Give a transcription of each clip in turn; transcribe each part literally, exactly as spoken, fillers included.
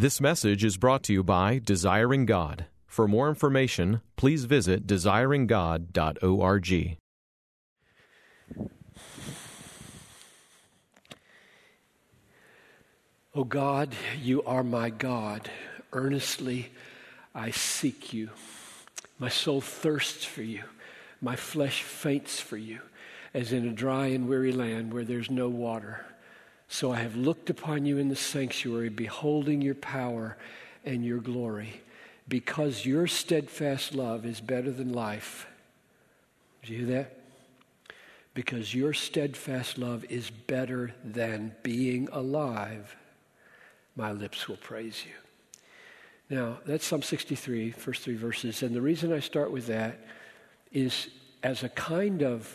This message is brought to you by Desiring God. For more information, please visit desiring god dot org. O God, you are my God. Earnestly I seek you. My soul thirsts for you. My flesh faints for you, as in a dry and weary land where there's no water. So I have looked upon you in the sanctuary, beholding your power and your glory, because your steadfast love is better than life. Did you hear that? Because your steadfast love is better than being alive, my lips will praise you. Now, that's Psalm sixty-three, first three verses. And the reason I start with that is as a kind of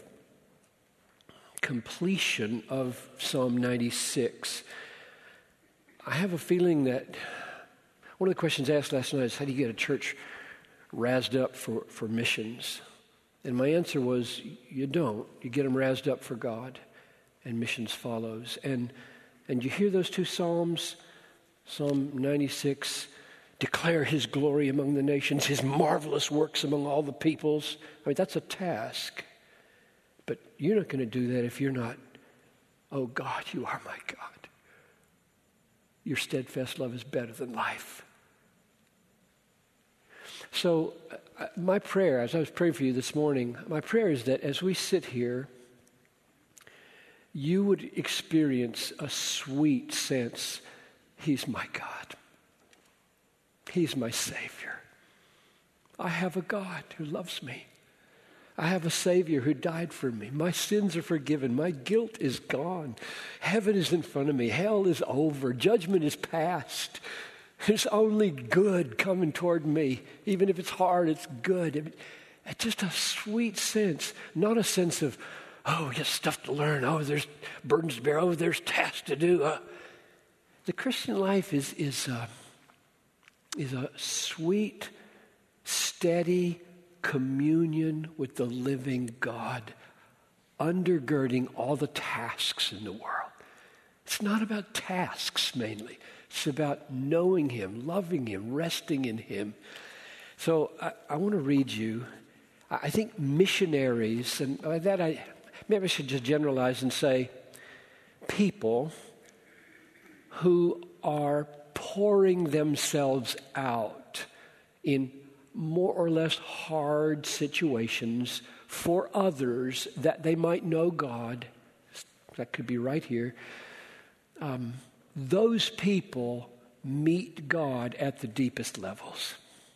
completion of Psalm ninety-six. I have a feeling that one of the questions asked last night is, how do you get a church razzed up for, for missions? And my answer was, you don't. You get them razzed up for God, and missions follows. And and you hear those two Psalms, Psalm ninety-six, declare his glory among the nations, his marvelous works among all the peoples. I mean, that's a task. But you're not going to do that if you're not, oh God, you are my God. Your steadfast love is better than life. So uh, my prayer, as I was praying for you this morning, my prayer is that as we sit here, you would experience a sweet sense, he's my God. He's my Savior. I have a God who loves me. I have a Savior who died for me. My sins are forgiven. My guilt is gone. Heaven is in front of me. Hell is over. Judgment is past. There's only good coming toward me. Even if it's hard, it's good. It's just a sweet sense, not a sense of, oh, there's stuff to learn. Oh, there's burdens to bear. Oh, there's tasks to do. Uh, the Christian life is is uh, is a sweet, steady communion with the living God, undergirding all the tasks in the world. It's not about tasks mainly. It's about knowing him, loving him, resting in him. So I, I want to read you, I think missionaries, and by that I, maybe I should just generalize and say people who are pouring themselves out in more or less hard situations for others that they might know God. That could be right here. Um, those people meet God at the deepest levels.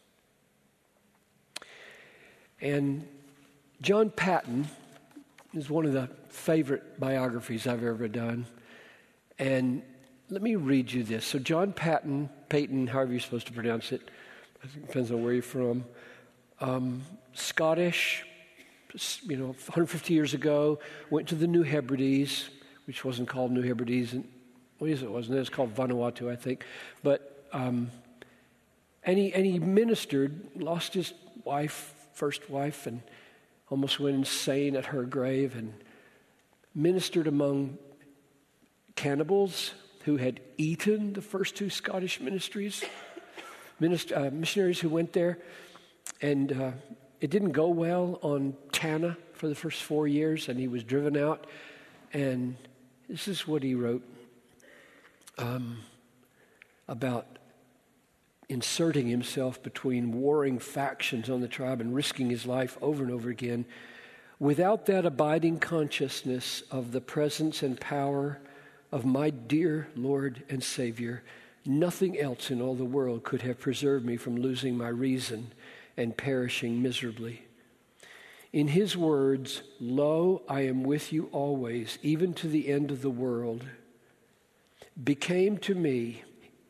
And John Paton is one of the favorite biographies I've ever done. And let me read you this. So John Paton, Peyton, however you're supposed to pronounce it, it depends on where you're from. Um, Scottish, you know, one hundred fifty years ago, went to the New Hebrides, which wasn't called New Hebrides. And, what is it? Wasn't it? It was called Vanuatu, I think. But um, and he and he ministered. Lost his wife, first wife, and almost went insane at her grave. And ministered among cannibals who had eaten the first two Scottish ministries. Minister, uh, missionaries who went there, and uh, it didn't go well on Tanna for the first four years, and he was driven out. And this is what he wrote um, about inserting himself between warring factions on the tribe and risking his life over and over again. Without that abiding consciousness of the presence and power of my dear Lord and Savior, nothing else in all the world could have preserved me from losing my reason and perishing miserably. In his words, "Lo, I am with you always, even to the end of the world," became to me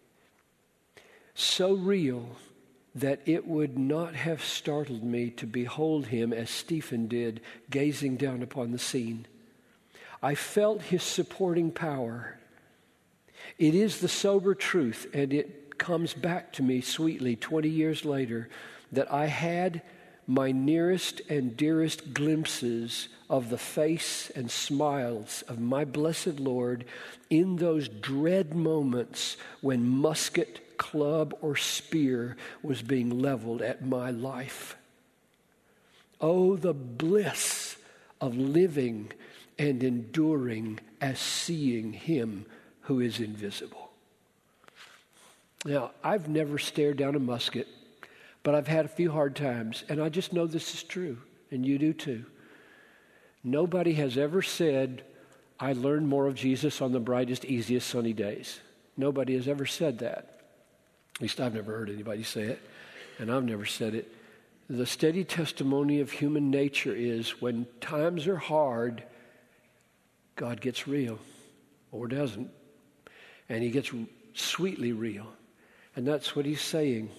so real that it would not have startled me to behold him as Stephen did, gazing down upon the scene. I felt his supporting power. It is the sober truth, and it comes back to me sweetly twenty years later, that I had my nearest and dearest glimpses of the face and smiles of my blessed Lord in those dread moments when musket, club, or spear was being leveled at my life. Oh, the bliss of living and enduring as seeing him who is invisible. Now, I've never stared down a musket, but I've had a few hard times, and I just know this is true, and you do too. Nobody has ever said, I learned more of Jesus on the brightest, easiest sunny days. Nobody has ever said that. At least I've never heard anybody say it, and I've never said it. The steady testimony of human nature is when times are hard, God gets real, or doesn't, and he gets sweetly real. And that's what he's saying.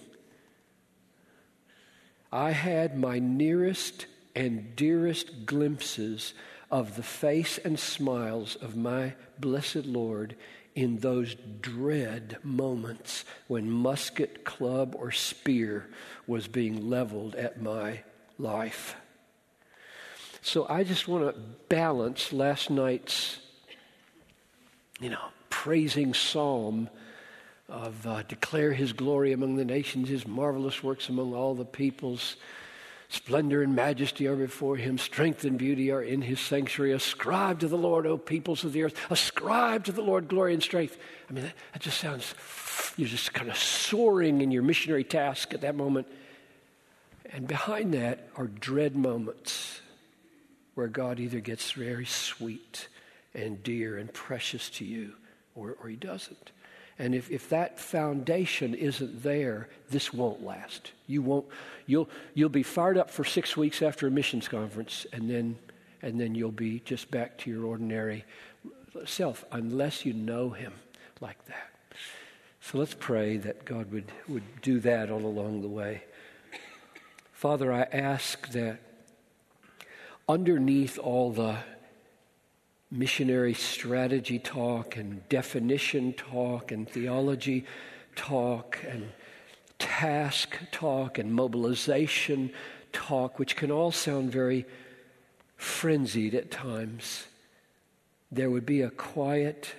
I had my nearest and dearest glimpses of the face and smiles of my blessed Lord in those dread moments when musket, club, or spear was being leveled at my life. So I just want to balance last night's, you know, praising psalm of uh, declare his glory among the nations, his marvelous works among all the peoples. Splendor and majesty are before him. Strength and beauty are in his sanctuary. Ascribe to the Lord, O peoples of the earth. Ascribe to the Lord glory and strength. I mean, that, that just sounds, you're just kind of soaring in your missionary task at that moment. And behind that are dread moments where God either gets very sweet and dear and precious to you, or, or he doesn't. And if, if that foundation isn't there, this won't last. You won't. You'll you'll be fired up for six weeks after a missions conference, and then and then you'll be just back to your ordinary self, unless you know him like that. So let's pray that God would, would do that all along the way. Father, I ask that underneath all the missionary strategy talk and definition talk and theology talk and task talk and mobilization talk, which can all sound very frenzied at times, there would be a quiet,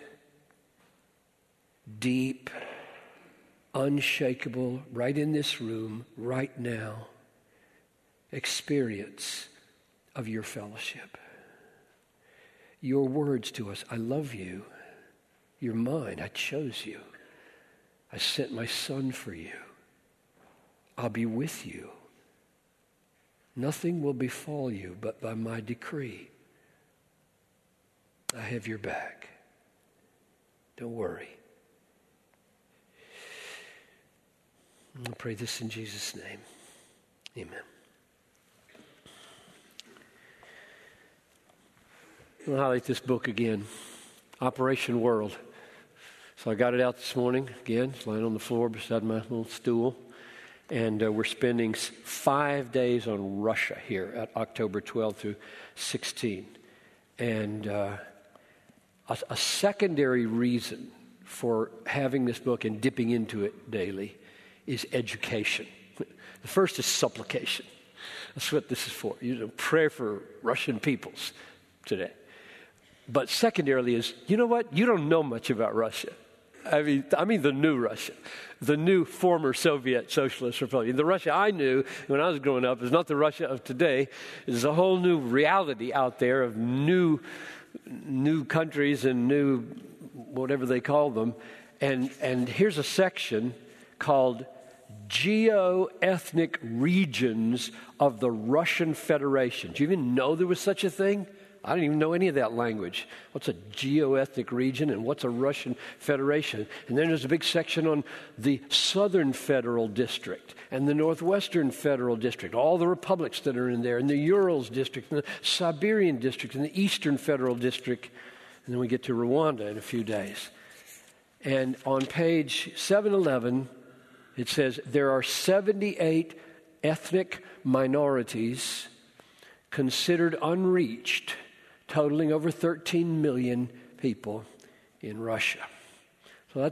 deep, unshakable, right in this room, right now, experience of your fellowship. Your words to us, I love you. You're mine. I chose you. I sent my son for you. I'll be with you. Nothing will befall you but by my decree. I have your back. Don't worry. I pray this in Jesus' name. Amen. I'll highlight this book again, Operation World. So I got it out this morning. Again, it's lying on the floor beside my little stool. And uh, we're spending five days on Russia here at October twelfth through sixteenth. And uh, a, a secondary reason for having this book and dipping into it daily is education. The first is supplication. That's what this is for. You know, pray for Russian peoples today. But secondarily is, you know what? You don't know much about Russia. I mean, I mean the new Russia, the new former Soviet Socialist Republic. The Russia I knew when I was growing up is not the Russia of today. There's a whole new reality out there of new, new countries and new, whatever they call them. And and here's a section called Geo-Ethnic Regions of the Russian Federation. Do you even know there was such a thing? I didn't even know any of that language. What's a geo-ethnic region and what's a Russian Federation? And then there's a big section on the Southern Federal District and the Northwestern Federal District, all the republics that are in there, and the Urals District, and the Siberian District, and the Eastern Federal District. And then we get to Rwanda in a few days. And on page seven eleven, it says, there are seventy-eight ethnic minorities considered unreached, totaling over thirteen million people in Russia. So that's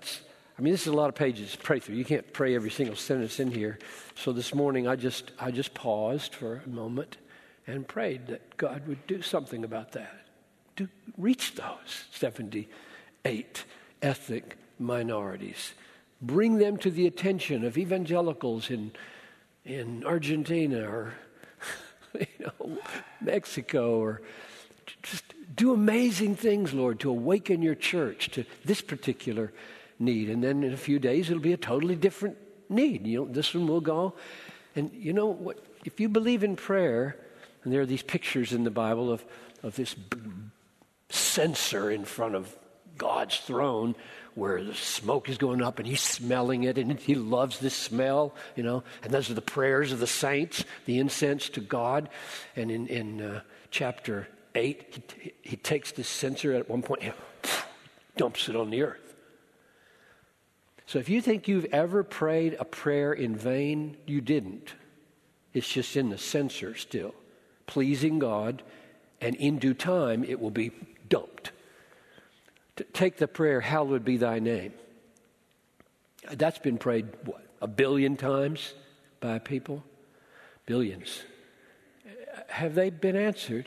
I mean, this is a lot of pages to pray through. You can't pray every single sentence in here. So this morning, I just I just paused for a moment and prayed that God would do something about that. To reach those seventy-eight ethnic minorities. Bring them to the attention of evangelicals in in Argentina or you know, Mexico, or just do amazing things, Lord, to awaken your church to this particular need. And then in a few days, it'll be a totally different need. You know, this one will go. And you know what? If you believe in prayer, and there are these pictures in the Bible of, of this censer in front of God's throne where the smoke is going up and he's smelling it and he loves this smell, you know. And those are the prayers of the saints, the incense to God. And in, in uh, chapter eight, he, he takes this censer at one point and dumps it on the earth. So if you think you've ever prayed a prayer in vain, you didn't. It's just in the censer still, pleasing God, and in due time it will be dumped. T- take the prayer, hallowed be thy name. That's been prayed, what, a billion times by people? Billions. Have they been answered?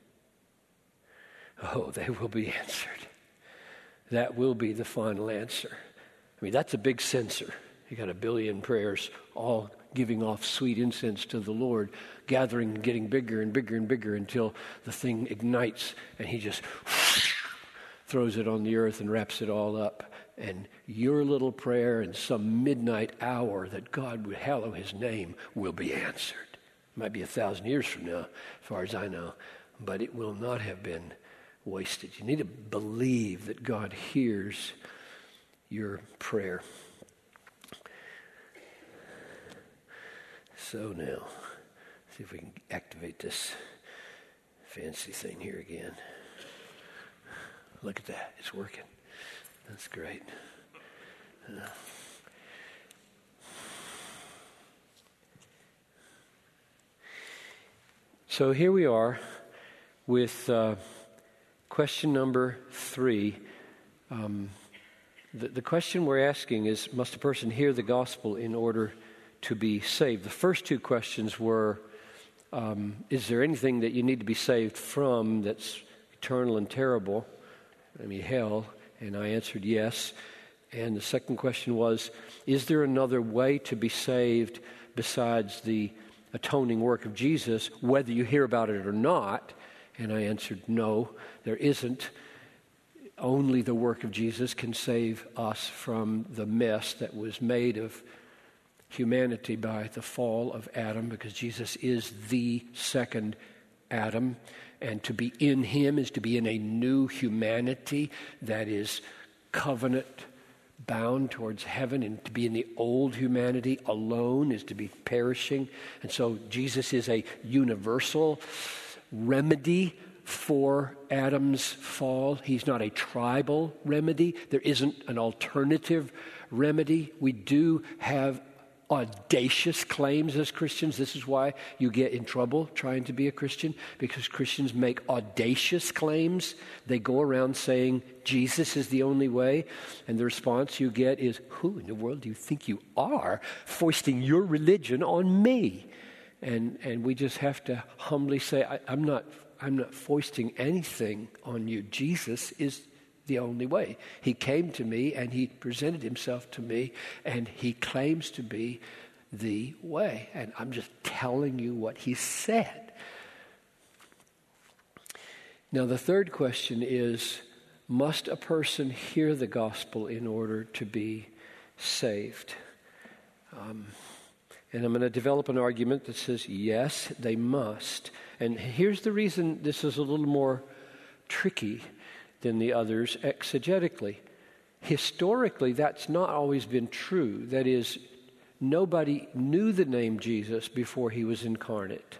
Oh, they will be answered. That will be the final answer. I mean, that's a big censer. You got a billion prayers all giving off sweet incense to the Lord, gathering and getting bigger and bigger and bigger until the thing ignites and he just throws it on the earth and wraps it all up. And your little prayer in some midnight hour that God would hallow his name will be answered. It might be a thousand years from now, as far as I know, but it will not have been wasted. You need to believe that God hears your prayer. So now, see if we can activate this fancy thing here again. Look at that, it's working. That's great. Uh, so here we are with uh, question number three. Um, The, the question we're asking is, must a person hear the gospel in order to be saved? The first two questions were, um, is there anything that you need to be saved from that's eternal and terrible? I mean, hell. And I answered yes. And the second question was, is there another way to be saved besides the atoning work of Jesus, whether you hear about it or not? And I answered no, there isn't. Only the work of Jesus can save us from the mess that was made of humanity by the fall of Adam, because Jesus is the second Adam. And to be in him is to be in a new humanity that is covenant bound towards heaven, and to be in the old humanity alone is to be perishing. And so Jesus is a universal remedy for Adam's fall. He's not a tribal remedy. There isn't an alternative remedy. We do have audacious claims as Christians. This is why you get in trouble trying to be a Christian, because Christians make audacious claims. They go around saying Jesus is the only way, and the response you get is, who in the world do you think you are, foisting your religion on me? And and we just have to humbly say, I, I'm not I'm not foisting anything on you. Jesus is the only way. He came to me and he presented himself to me, and he claims to be the way. And I'm just telling you what he said. Now, the third question is, must a person hear the gospel in order to be saved? Um, and I'm going to develop an argument that says, yes, they must. And here's the reason this is a little more tricky than the others exegetically. Historically, that's not always been true. That is, nobody knew the name Jesus before he was incarnate.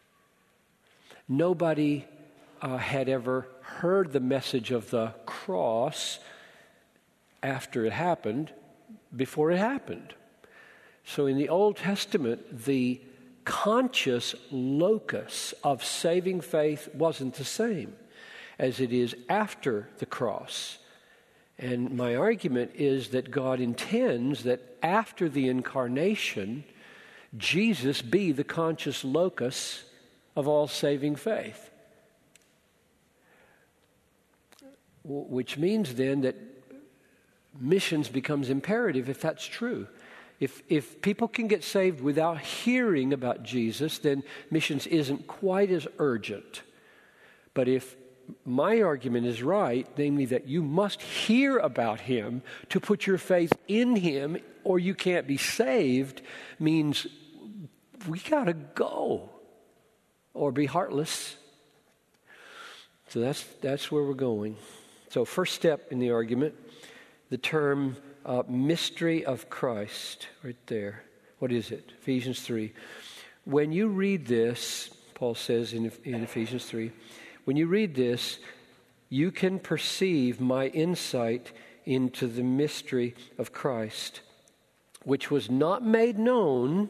Nobody uh, had ever heard the message of the cross after it happened, before it happened. So in the Old Testament, the conscious locus of saving faith wasn't the same as it is after the cross. And my argument is that God intends that after the incarnation, Jesus be the conscious locus of all saving faith. Which means then that missions becomes imperative if that's true. If if people can get saved without hearing about Jesus, then missions isn't quite as urgent. But if my argument is right, namely that you must hear about him to put your faith in him or you can't be saved, means we gotta go or be heartless. So that's that's where we're going. So first step in the argument, the term uh, mystery of Christ, right there. What is it? Ephesians three. When you read this, Paul says in, in Ephesians three, when you read this, you can perceive my insight into the mystery of Christ, which was not made known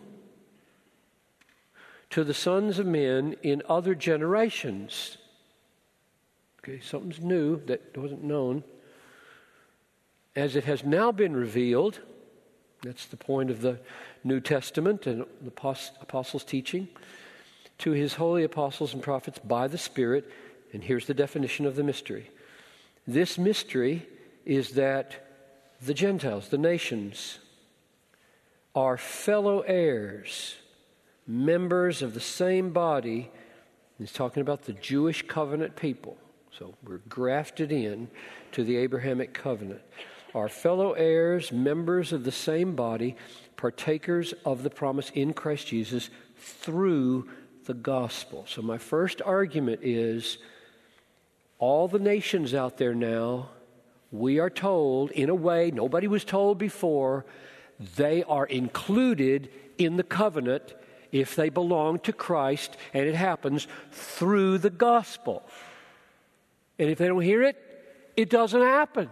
to the sons of men in other generations. Okay, something's new that wasn't known. As it has now been revealed, that's the point of the New Testament and the apostles' teaching, to his holy apostles and prophets by the Spirit. And here's the definition of the mystery. This mystery is that the Gentiles, the nations, are fellow heirs, members of the same body. He's talking about the Jewish covenant people. So we're grafted in to the Abrahamic covenant. Our fellow heirs, members of the same body, partakers of the promise in Christ Jesus through the gospel. So my first argument is all the nations out there now, we are told in a way nobody was told before, they are included in the covenant if they belong to Christ, and it happens through the gospel. And if they don't hear it, it doesn't happen.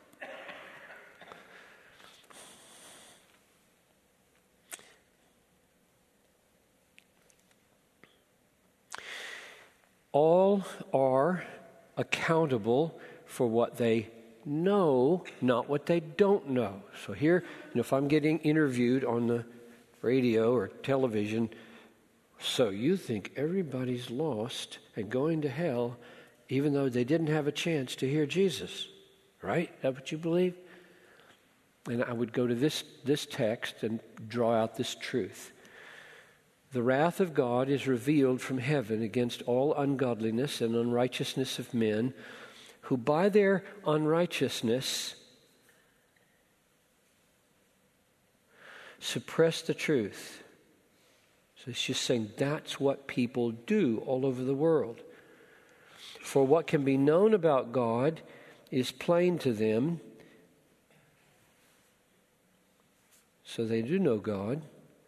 All are accountable for what they know, not what they don't know. So here, you know, if I'm getting interviewed on the radio or television, so you think everybody's lost and going to hell even though they didn't have a chance to hear Jesus, right? Is that what you believe? And I would go to this, this text and draw out this truth. The wrath of God is revealed from heaven against all ungodliness and unrighteousness of men, who by their unrighteousness suppress the truth. So it's just saying that's what people do all over the world. For what can be known about God is plain to them. So they do know God.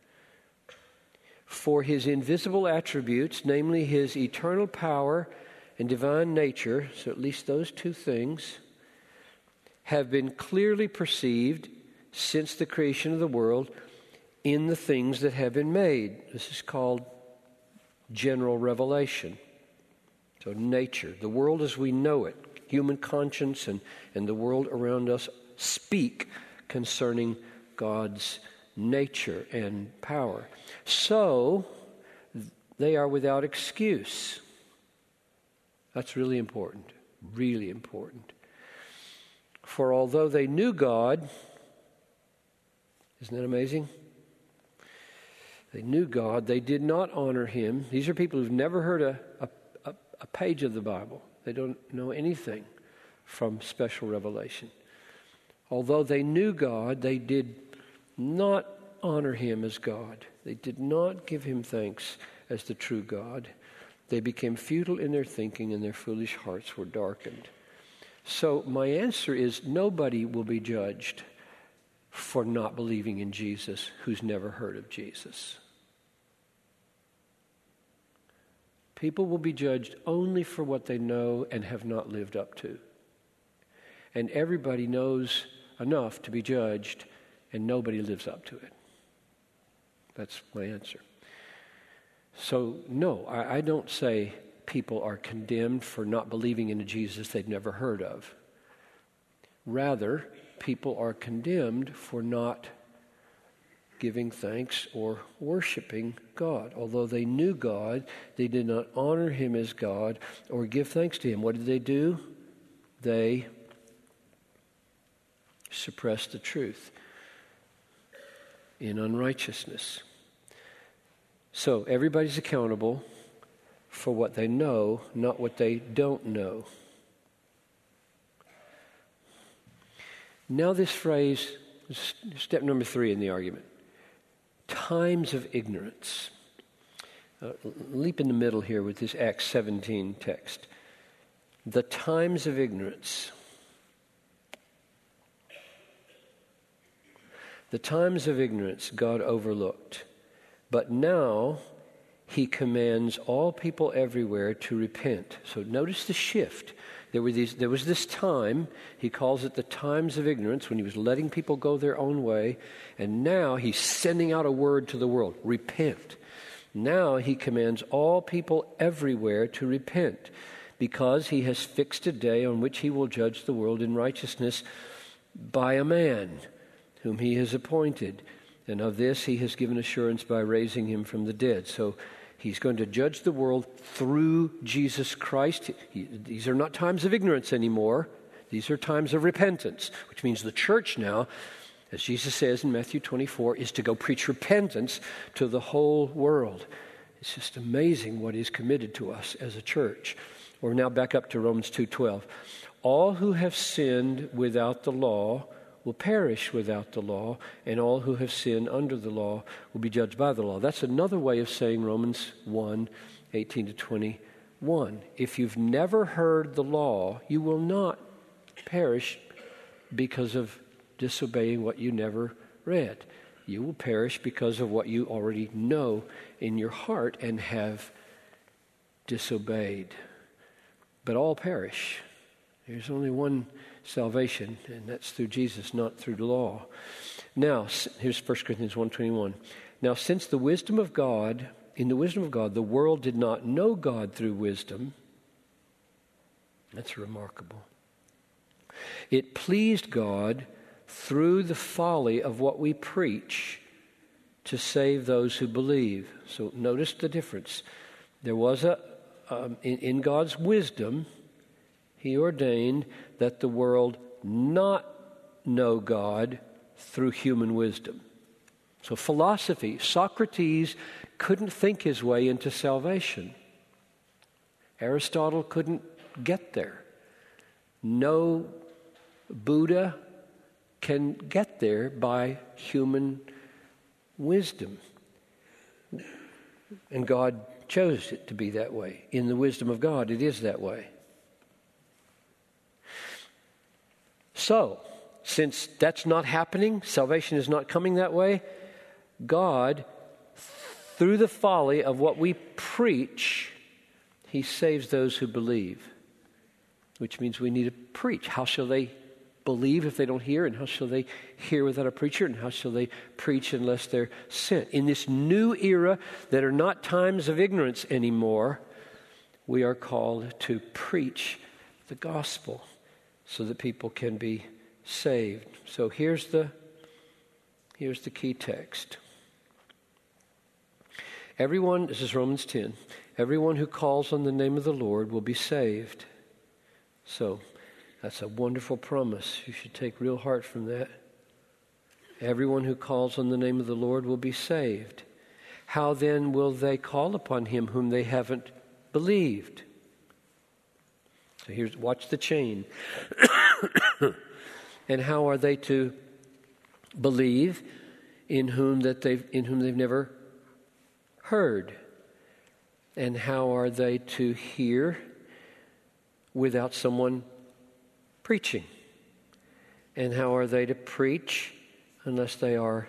For his invisible attributes, namely his eternal power and divine nature, so at least those two things, have been clearly perceived since the creation of the world in the things that have been made. This is called general revelation. So nature, the world as we know it, human conscience and, and the world around us speak concerning God's nature and power. So they are without excuse. That's really important, really important. For although they knew God, isn't that amazing? They knew God, they did not honor him. These are people who've never heard a, a, a, a page of the Bible. They don't know anything from special revelation. Although they knew God, they did not honor him as God. They did not give him thanks as the true God. They became futile in their thinking, and their foolish hearts were darkened. So my answer is nobody will be judged for not believing in Jesus who's never heard of Jesus. People will be judged only for what they know and have not lived up to. And everybody knows enough to be judged, and nobody lives up to it. That's my answer. So, no, I, I don't say people are condemned for not believing in a Jesus they've never heard of. Rather, people are condemned for not giving thanks or worshiping God. Although they knew God, they did not honor him as God or give thanks to him. What did they do? They suppressed the truth in unrighteousness. So everybody's accountable for what they know, not what they don't know. Now this phrase, step number three in the argument. Times of ignorance. Uh, leap in the middle here with this Acts seventeen text. The times of ignorance. The times of ignorance God overlooked. But now he commands all people everywhere to repent. So notice the shift. There were these, there was this time, he calls it the times of ignorance, when he was letting people go their own way. And now he's sending out a word to the world, repent. Now he commands all people everywhere to repent, because he has fixed a day on which he will judge the world in righteousness by a man whom he has appointed. And of this he has given assurance by raising him from the dead. So he's going to judge the world through Jesus Christ. He, these are not times of ignorance anymore. These are times of repentance, which means the church now, as Jesus says in Matthew twenty-four, is to go preach repentance to the whole world. It's just amazing what he's committed to us as a church. We're now back up to Romans two twelve. All who have sinned without the law will perish without the law, and all who have sinned under the law will be judged by the law. That's another way of saying Romans one, eighteen to twenty-one. If you've never heard the law, you will not perish because of disobeying what you never read. You will perish because of what you already know in your heart and have disobeyed. But all perish. There's only one salvation, and that's through Jesus, not through the law. Now, here's First Corinthians one twenty-one. Now, since the wisdom of God, in the wisdom of God, the world did not know God through wisdom. That's remarkable. It pleased God through the folly of what we preach to save those who believe. So notice the difference. There was a, um, in, in God's wisdom, he ordained that the world not know God through human wisdom. So philosophy, Socrates couldn't think his way into salvation. Aristotle couldn't get there. No Buddha can get there by human wisdom. And God chose it to be that way. In the wisdom of God, it is that way. So, since that's not happening, salvation is not coming that way, God, through the folly of what we preach, he saves those who believe. Which means we need to preach. How shall they believe if they don't hear? And how shall they hear without a preacher? And how shall they preach unless they're sent? In this new era that are not times of ignorance anymore, we are called to preach the gospel so that people can be saved. So here's the, here's the key text. Everyone, this is Romans ten, everyone who calls on the name of the Lord will be saved. So that's a wonderful promise. You should take real heart from that. Everyone who calls on the name of the Lord will be saved. How then will they call upon him whom they haven't believed? So here's, watch the chain. And how are they to believe in whom that they've in whom they've never heard? And how are they to hear without someone preaching? And how are they to preach unless they are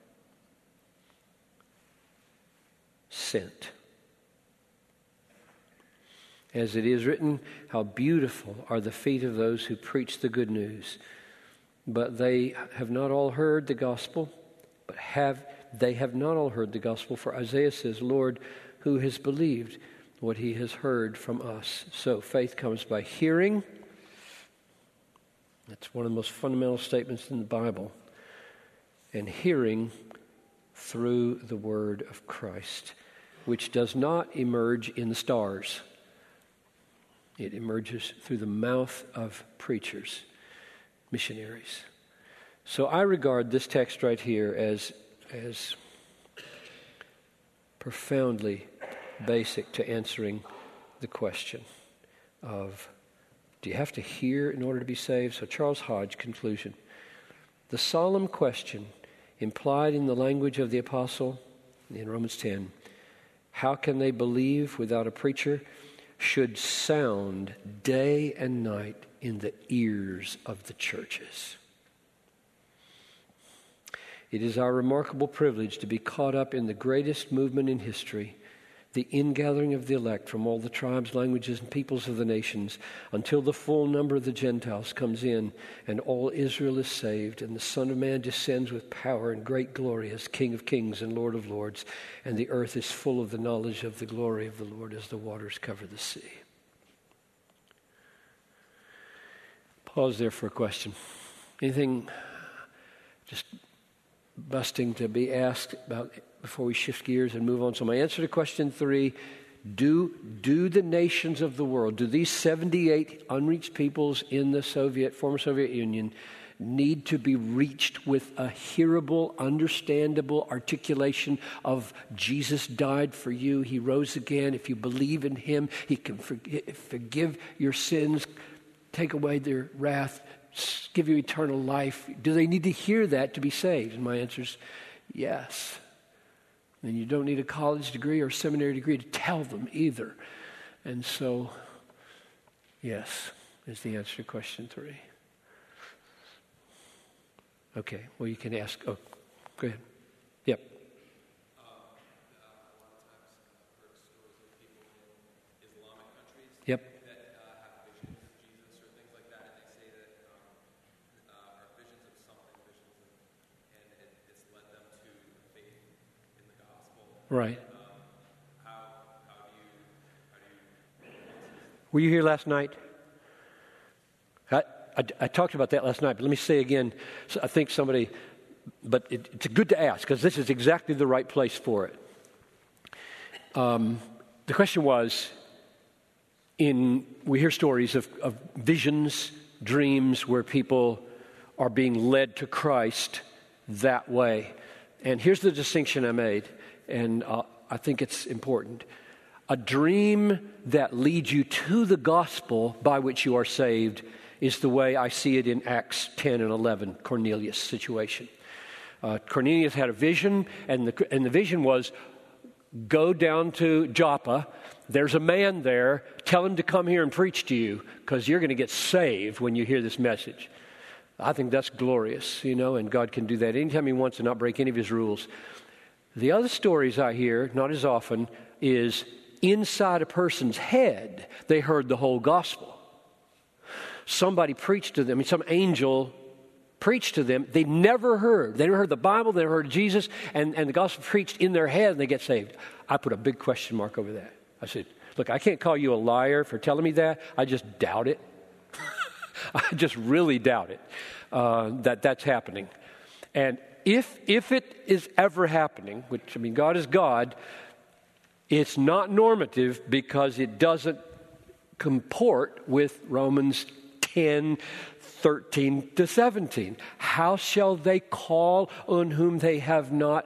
sent? As it is written, how beautiful are the feet of those who preach the good news. But they have not all heard the gospel, but have they have not all heard the gospel. For Isaiah says, Lord, who has believed what he has heard from us? So faith comes by hearing, It's one of the most fundamental statements in the Bible. And hearing through the word of Christ, which does not emerge in the stars. It emerges through the mouth of preachers, missionaries. So I regard this text right here as, as profoundly basic to answering the question of, do you have to hear in order to be saved? So Charles Hodge, conclusion. The solemn question implied in the language of the apostle in Romans ten, how can they believe without a preacher, should sound day and night in the ears of the churches. It is our remarkable privilege to be caught up in the greatest movement in history, the ingathering of the elect from all the tribes, languages, and peoples of the nations, until the full number of the Gentiles comes in, and all Israel is saved, and the Son of Man descends with power and great glory as King of kings and Lord of lords, and the earth is full of the knowledge of the glory of the Lord as the waters cover the sea. Pause there for a question. Anything just busting to be asked about before we shift gears and move on? So my answer to question three, do, do the nations of the world, do these seventy-eight unreached peoples in the Soviet, former Soviet Union need to be reached with a hearable, understandable articulation of Jesus died for you, He rose again. If you believe in Him, He can forgive, forgive your sins, take away their wrath, give you eternal life. Do they need to hear that to be saved? And my answer is yes. And you don't need a college degree or seminary degree to tell them either. And so, yes, is the answer to question three. Okay, well, you can ask. Oh, go ahead. Yep. Um, uh, a lot of times I've heard stories of people in Islamic countries Yep. that uh, have visions of Jesus or things like that, and they say that um, uh, are visions of something, visions of, and it, it's led them to faith in the gospel. Right. Um, how how do you how do you? Were you here last night? I, I, I talked about that last night, but let me say again, so I think somebody, but it, it's good to ask, because this is exactly the right place for it. Um, the question was, in we hear stories of, of visions, dreams, where people are being led to Christ that way. And here's the distinction I made, and uh, I think it's important. A dream that leads you to the gospel by which you are saved is the way I see it in Acts ten and eleven, Cornelius' situation. Uh, Cornelius had a vision, and the, and the vision was, go down to Joppa. There's a man there. Tell him to come here and preach to you, because you're going to get saved when you hear this message. I think that's glorious, you know, and God can do that anytime He wants and not break any of His rules. The other stories I hear, not as often, is inside a person's head, they heard the whole gospel. Somebody preached to them, I mean, some angel preached to them. They never heard. They never heard the Bible, they never heard Jesus, and, and the gospel preached in their head, and they get saved. I put a big question mark over that. I said, look, I can't call you a liar for telling me that. I just doubt it. I just really doubt it, uh, that that's happening. And if if it is ever happening, which, I mean, God is God, it's not normative because it doesn't comport with Romans ten, thirteen to seventeen. How shall they call on whom they have not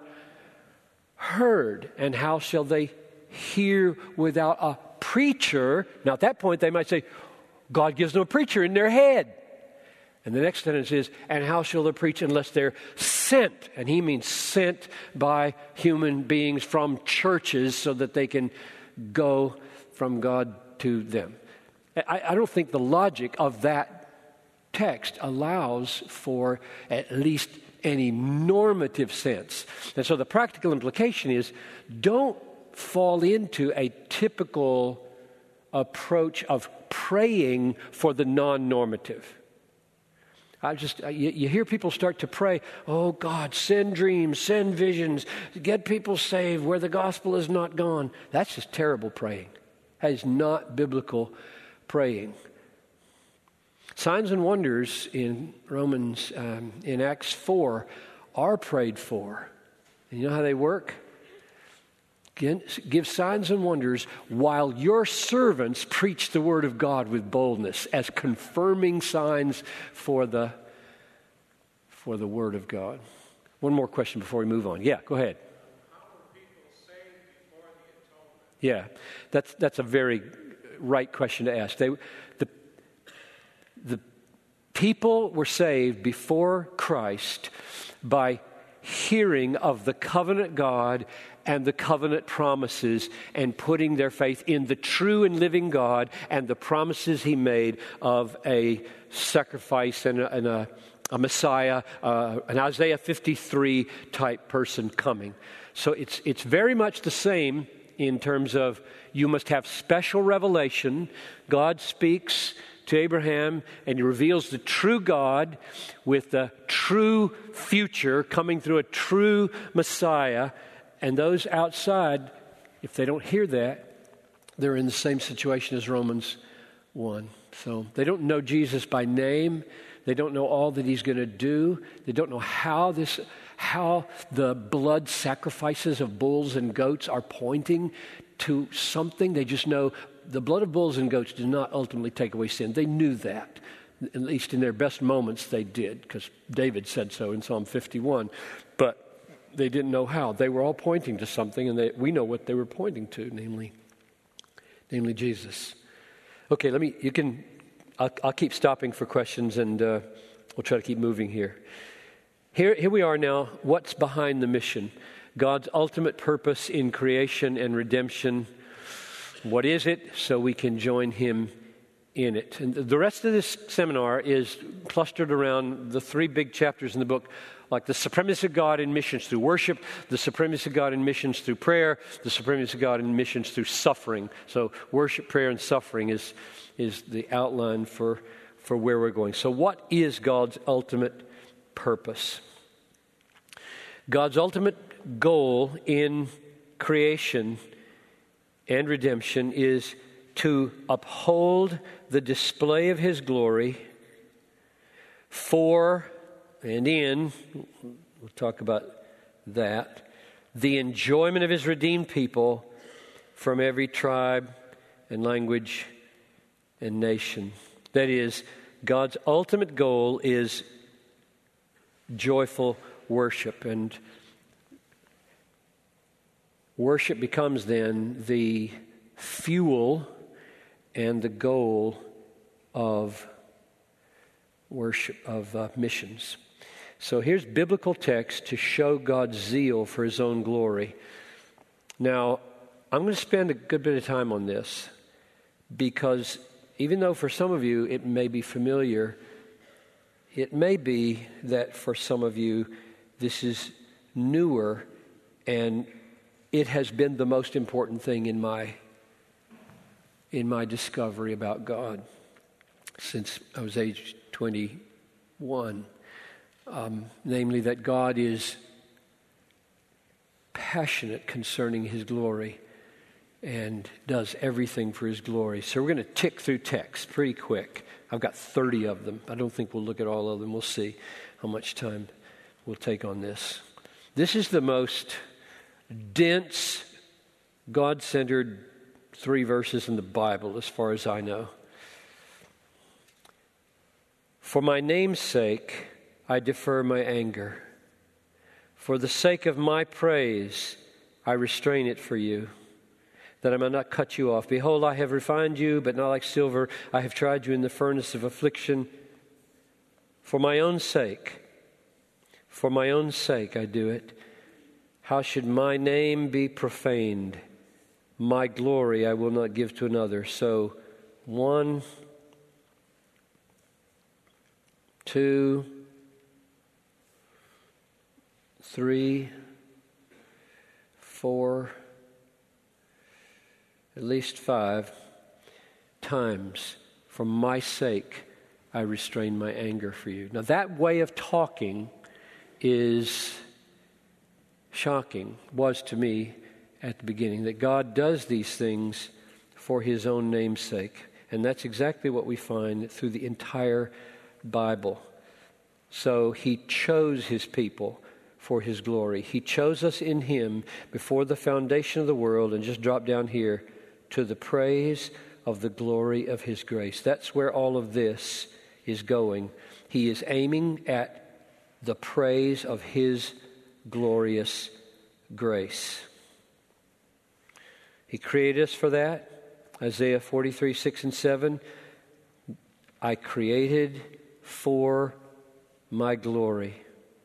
heard? And how shall they hear without a preacher? Now at that point they might say, God gives them a preacher in their head. And the next sentence is, and how shall they preach unless they're sent? And he means sent by human beings from churches so that they can go from God to them. I, I don't think the logic of that text allows for at least any normative sense. And so the practical implication is, don't fall into a typical approach of praying for the non-normative. I just, you, you hear people start to pray, oh God, send dreams, send visions, get people saved where the gospel is not gone. That's just terrible praying. That is not biblical praying. Signs and wonders in Romans, um, in Acts four, are prayed for. And you know how they work? Give signs and wonders while your servants preach the word of God with boldness, as confirming signs for the, for the word of God. One more question before we move on. Yeah, go ahead. How were people saved before the atonement? Yeah, that's that's a very right question to ask. They, the, the people were saved before Christ by hearing of the covenant God and the covenant promises, and putting their faith in the true and living God and the promises he made of a sacrifice and a, and a, a Messiah, uh, an Isaiah fifty-three type person coming. So it's it's very much the same in terms of you must have special revelation. God speaks to Abraham and he reveals the true God with the true future coming through a true Messiah. And those outside, if they don't hear that, they're in the same situation as Romans one. So they don't know Jesus by name. They don't know all that he's going to do. They don't know how this, how the blood sacrifices of bulls and goats are pointing to something. They just know the blood of bulls and goats does not ultimately take away sin. They knew that. At least in their best moments they did, because David said so in Psalm fifty-one. But they didn't know how. They were all pointing to something, and they, we know what they were pointing to, namely, namely Jesus. Okay, let me. You can. I'll, I'll keep stopping for questions, and uh, we'll try to keep moving here. Here, here we are now. What's behind the mission? God's ultimate purpose in creation and redemption. What is it? So we can join Him in it. And the rest of this seminar is clustered around the three big chapters in the book, like the supremacy of God in missions through worship, the supremacy of God in missions through prayer, the supremacy of God in missions through suffering. So worship, prayer, and suffering is, is the outline for, for where we're going. So what is God's ultimate purpose? God's ultimate goal in creation and redemption is to uphold the display of His glory for and in, we'll talk about that, the enjoyment of His redeemed people from every tribe and language and nation. That is, God's ultimate goal is joyful worship. And worship becomes then the fuel and the goal of worship, of uh, missions. So here's biblical text to show God's zeal for His own glory. Now, I'm going to spend a good bit of time on this because even though for some of you it may be familiar, it may be that for some of you this is newer, and it has been the most important thing in my in my discovery about God since I was age twenty-one. Um, namely that God is passionate concerning His glory and does everything for His glory. So we're going to tick through text pretty quick. I've got thirty of them. I don't think we'll look at all of them. We'll see how much time we'll take on this. This is the most dense, God-centered three verses in the Bible as far as I know. For my name's sake, I defer my anger. For the sake of my praise, I restrain it for you, that I may not cut you off. Behold, I have refined you, but not like silver. I have tried you in the furnace of affliction. For my own sake, for my own sake I do it. How should my name be profaned? My glory I will not give to another. So, one, two, three, four, at least five times, for my sake, I restrain my anger for you. Now that way of talking is shocking, was to me at the beginning, that God does these things for His own name's sake. And that's exactly what we find through the entire Bible. So he chose his people for his glory. He chose us in him before the foundation of the world, and just drop down here, to the praise of the glory of his grace. That's where all of this is going. He is aiming at the praise of his glorious grace. He created us for that. Isaiah forty-three, six and seven. I created for my glory.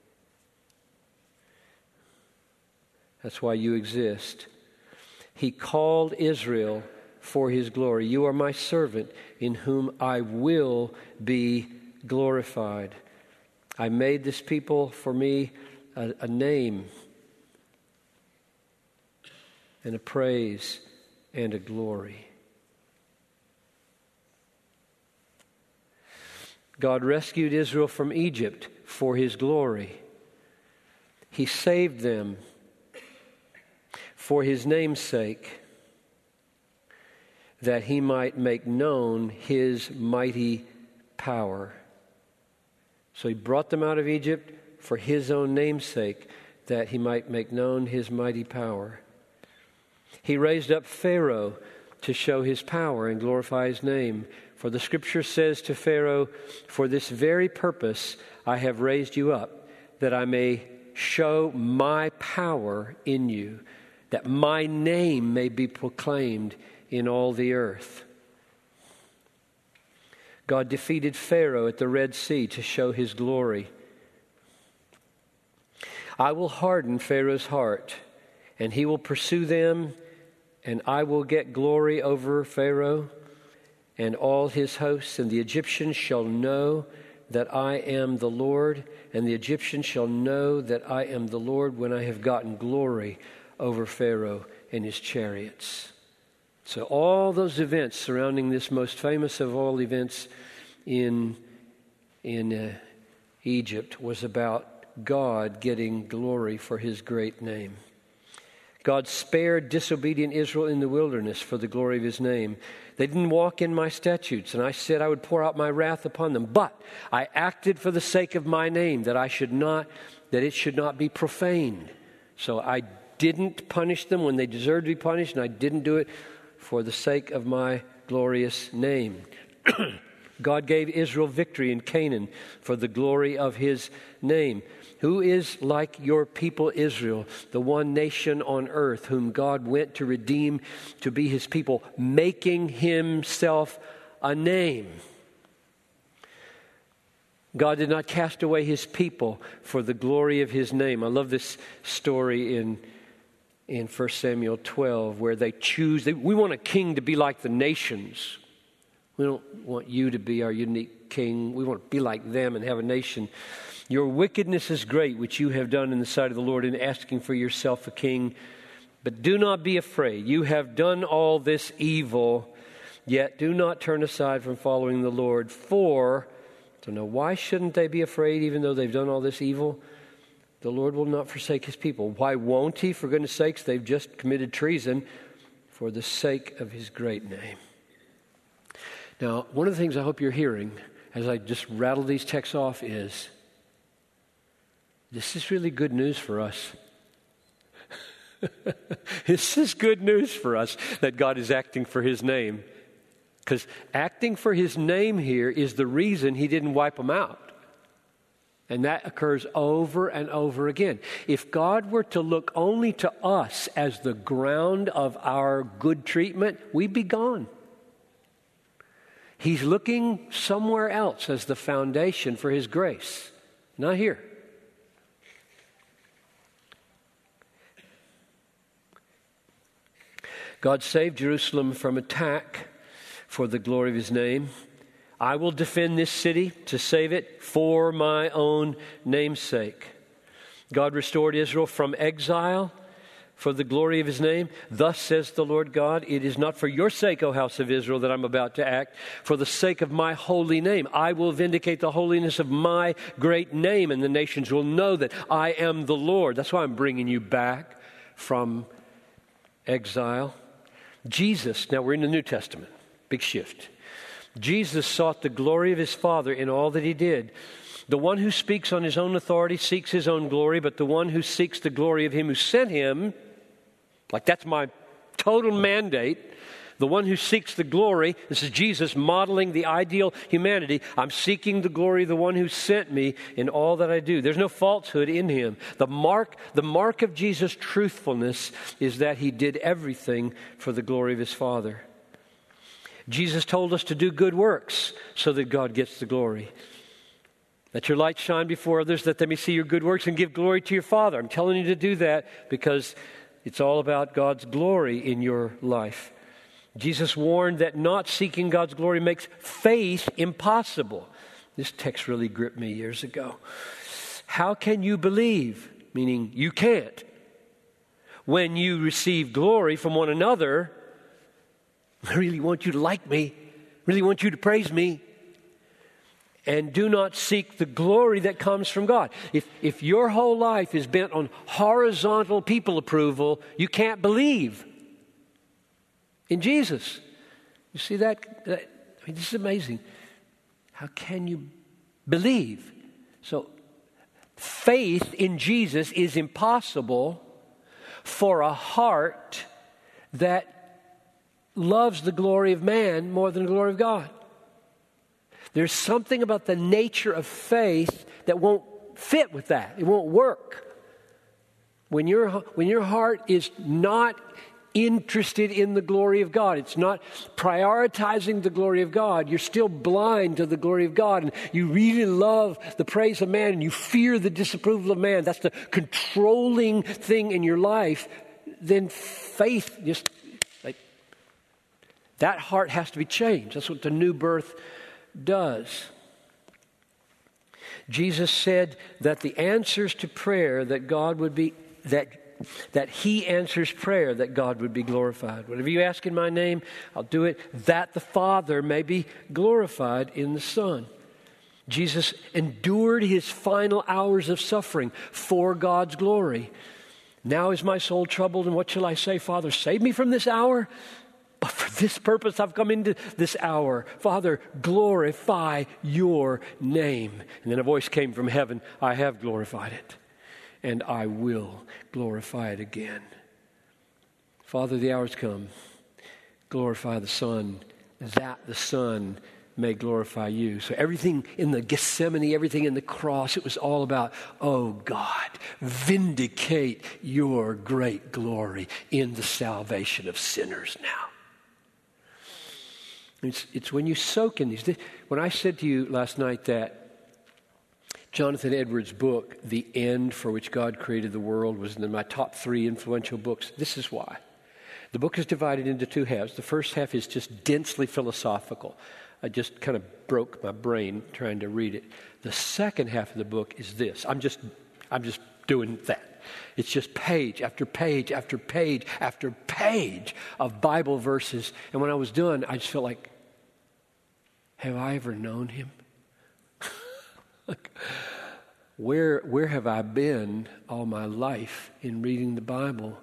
That's why you exist. He called Israel for his glory. You are my servant in whom I will be glorified. I made this people for me a, a name and a praise and a glory. God rescued Israel from Egypt for his glory. He saved them for his name's sake, that he might make known his mighty power. So he brought them out of Egypt for his own name's sake, that he might make known his mighty power. He raised up Pharaoh to show his power and glorify his name. For the scripture says to Pharaoh, for this very purpose I have raised you up, that I may show my power in you, that my name may be proclaimed in all the earth. God defeated Pharaoh at the Red Sea to show his glory. I will harden Pharaoh's heart, and he will pursue them, and I will get glory over Pharaoh and all his hosts, and the Egyptians shall know that I am the Lord, and the Egyptians shall know that I am the Lord when I have gotten glory over Pharaoh and his chariots. So all those events surrounding this most famous of all events in, in uh, Egypt was about God getting glory for his great name. God spared disobedient Israel in the wilderness for the glory of his name. They didn't walk in my statutes, and I said I would pour out my wrath upon them. But I acted for the sake of my name, that I should not, that it should not be profaned. So I didn't punish them when they deserved to be punished, and I didn't do it for the sake of my glorious name. God gave Israel victory in Canaan for the glory of his name. Who is like your people Israel, the one nation on earth whom God went to redeem to be his people, making himself a name? God did not cast away his people for the glory of his name. I love this story in in First Samuel twelve, where they choose, they, we want a king to be like the nations. We don't want you to be our unique king. We want to be like them and have a nation. Your wickedness is great, which you have done in the sight of the Lord in asking for yourself a king. But do not be afraid. You have done all this evil, yet do not turn aside from following the Lord. For, so now why shouldn't they be afraid even though they've done all this evil? The Lord will not forsake his people. Why won't he? For goodness sakes, they've just committed treason for the sake of his great name. Now, one of the things I hope you're hearing as I just rattle these texts off is, this is really good news for us. This is good news for us that God is acting for his name. Because acting for his name here is the reason he didn't wipe them out. And that occurs over and over again. If God were to look only to us as the ground of our good treatment, we'd be gone. He's looking somewhere else as the foundation for his grace, not here. God saved Jerusalem from attack for the glory of his name. I will defend this city to save it for my own name's sake. God restored Israel from exile for the glory of his name. Thus says the Lord God, it is not for your sake, O house of Israel, that I'm about to act. For the sake of my holy name, I will vindicate the holiness of my great name, and the nations will know that I am the Lord. That's why I'm bringing you back from exile. Jesus, now we're in the New Testament, big shift. Jesus sought the glory of his Father in all that he did. The one who speaks on his own authority seeks his own glory, but the one who seeks the glory of him who sent him, like that's my total mandate, the one who seeks the glory, this is Jesus modeling the ideal humanity. I'm seeking the glory of the one who sent me in all that I do. There's no falsehood in him. The mark, the mark of Jesus' truthfulness is that he did everything for the glory of his Father. Jesus told us to do good works so that God gets the glory. Let your light shine before others, that they may see your good works and give glory to your Father. I'm telling you to do that because it's all about God's glory in your life. Jesus warned that not seeking God's glory makes faith impossible. This text really gripped me years ago. How can you believe, meaning you can't, when you receive glory from one another? I really want you to like me, really want you to praise me, and do not seek the glory that comes from God. If, if your whole life is bent on horizontal people approval, you can't believe in Jesus. You see that? that I mean, this is amazing. How can you believe? So, faith in Jesus is impossible for a heart that loves the glory of man more than the glory of God. There's something about the nature of faith that won't fit with that. It won't work. When your, when your heart is not interested in the glory of God, it's not prioritizing the glory of God, you're still blind to the glory of God, and you really love the praise of man and you fear the disapproval of man, that's the controlling thing in your life, then faith just, like, that heart has to be changed. That's what the new birth does. Jesus said that the answers to prayer that God would be, that that he answers prayer that God would be glorified. Whatever you ask in my name, I'll do it, that the Father may be glorified in the Son. Jesus endured his final hours of suffering for God's glory. Now is my soul troubled, and what shall I say? Father, save me from this hour. But for this purpose I've come into this hour. Father, glorify your name. And then a voice came from heaven, I have glorified it, and I will glorify it again. Father, the hour's come. Glorify the Son, that the Son may glorify you. So everything in the Gethsemane, everything in the cross, it was all about, oh God, vindicate your great glory in the salvation of sinners now. It's, it's when you soak in these. When I said to you last night that Jonathan Edwards' book, The End for Which God Created the World, was in my top three influential books, this is why. The book is divided into two halves. The first half is just densely philosophical. I just kind of broke my brain trying to read it. The second half of the book is this. I'm just, I'm just doing that. It's just page after page after page after page of Bible verses. And when I was done, I just felt like, have I ever known him? Like, where, where have I been all my life in reading the Bible?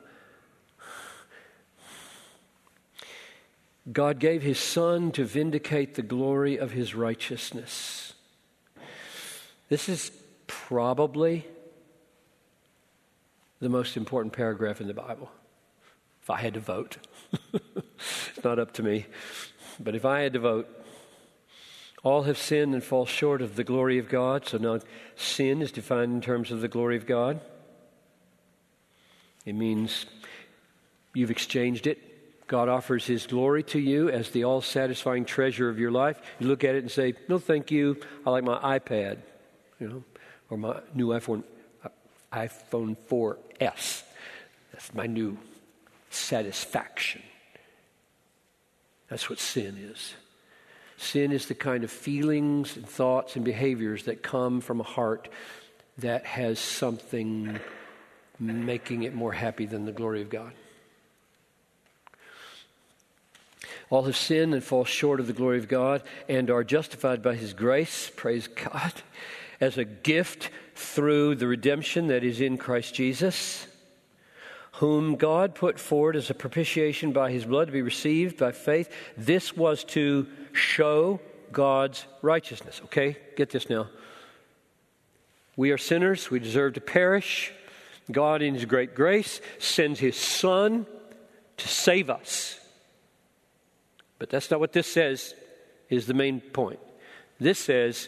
God gave his Son to vindicate the glory of his righteousness. This is probably the most important paragraph in the Bible. If I had to vote. It's not up to me. But if I had to vote, all have sinned and fall short of the glory of God. So now sin is defined in terms of the glory of God. It means you've exchanged it. God offers his glory to you as the all-satisfying treasure of your life. You look at it and say, no, thank you. I like my iPad, you know, or my new iPhone, iPhone four S. That's my new satisfaction. That's what sin is. Sin is the kind of feelings and thoughts and behaviors that come from a heart that has something making it more happy than the glory of God. All have sinned and fall short of the glory of God and are justified by his grace, praise God, as a gift through the redemption that is in Christ Jesus, whom God put forward as a propitiation by his blood to be received by faith. This was to show God's righteousness. Okay, get this now. We are sinners. We deserve to perish. God, in his great grace, sends his Son to save us. But that's not what this says, is the main point. This says,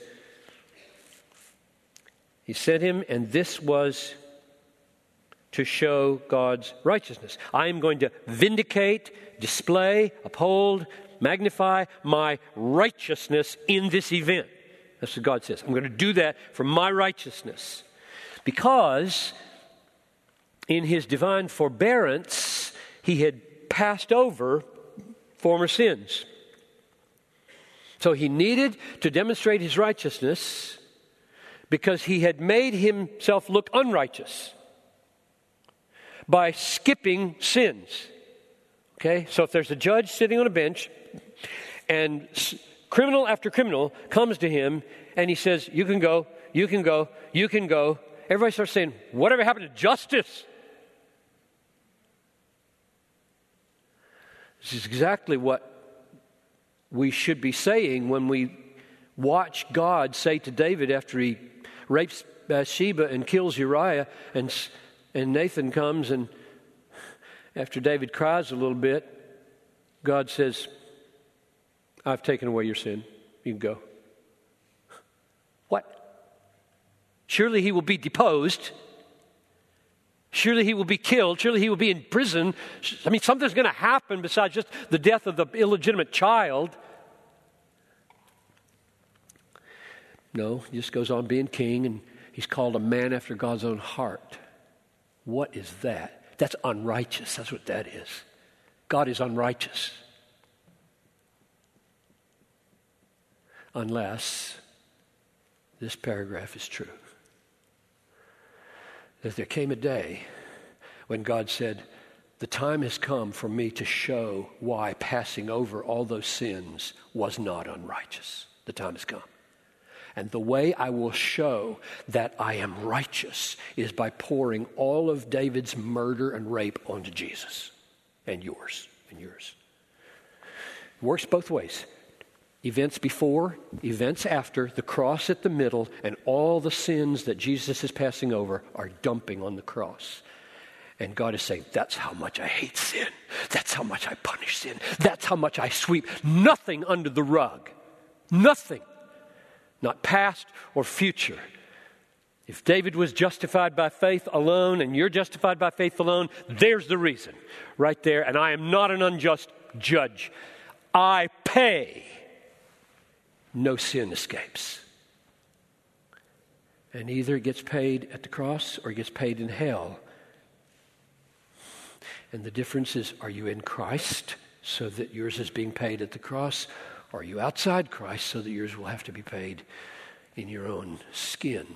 he sent him, and this was to show God's righteousness. I am going to vindicate, display, uphold, magnify my righteousness in this event. That's what God says. I'm going to do that for my righteousness. Because in his divine forbearance, he had passed over former sins. So he needed to demonstrate his righteousness because he had made himself look unrighteous by skipping sins. Okay? So if there's a judge sitting on a bench and criminal after criminal comes to him and he says, you can go, you can go, you can go. Everybody starts saying, whatever happened to justice? This is exactly what we should be saying when we watch God say to David after he rapes Bathsheba and kills Uriah, and, and Nathan comes, and after David cries a little bit, God says, I've taken away your sin. You can go. What? Surely he will be deposed. Surely he will be killed. Surely he will be in prison. I mean, something's going to happen besides just the death of the illegitimate child. No, he just goes on being king, and he's called a man after God's own heart. What is that? That's unrighteous. That's what that is. God is unrighteous. Unless this paragraph is true. That there came a day when God said, the time has come for me to show why passing over all those sins was not unrighteous. The time has come. And the way I will show that I am righteous is by pouring all of David's murder and rape onto Jesus. And yours. And yours. It works both ways. Events before, events after, the cross at the middle, and all the sins that Jesus is passing over are dumping on the cross. And God is saying, that's how much I hate sin. That's how much I punish sin. That's how much I sweep nothing under the rug. Nothing. Not past or future. If David was justified by faith alone and you're justified by faith alone, there's the reason right there. And I am not an unjust judge. I pay. No sin escapes. And either it gets paid at the cross or it gets paid in hell. And the difference is, are you in Christ so that yours is being paid at the cross? Or are you outside Christ so that yours will have to be paid in your own skin?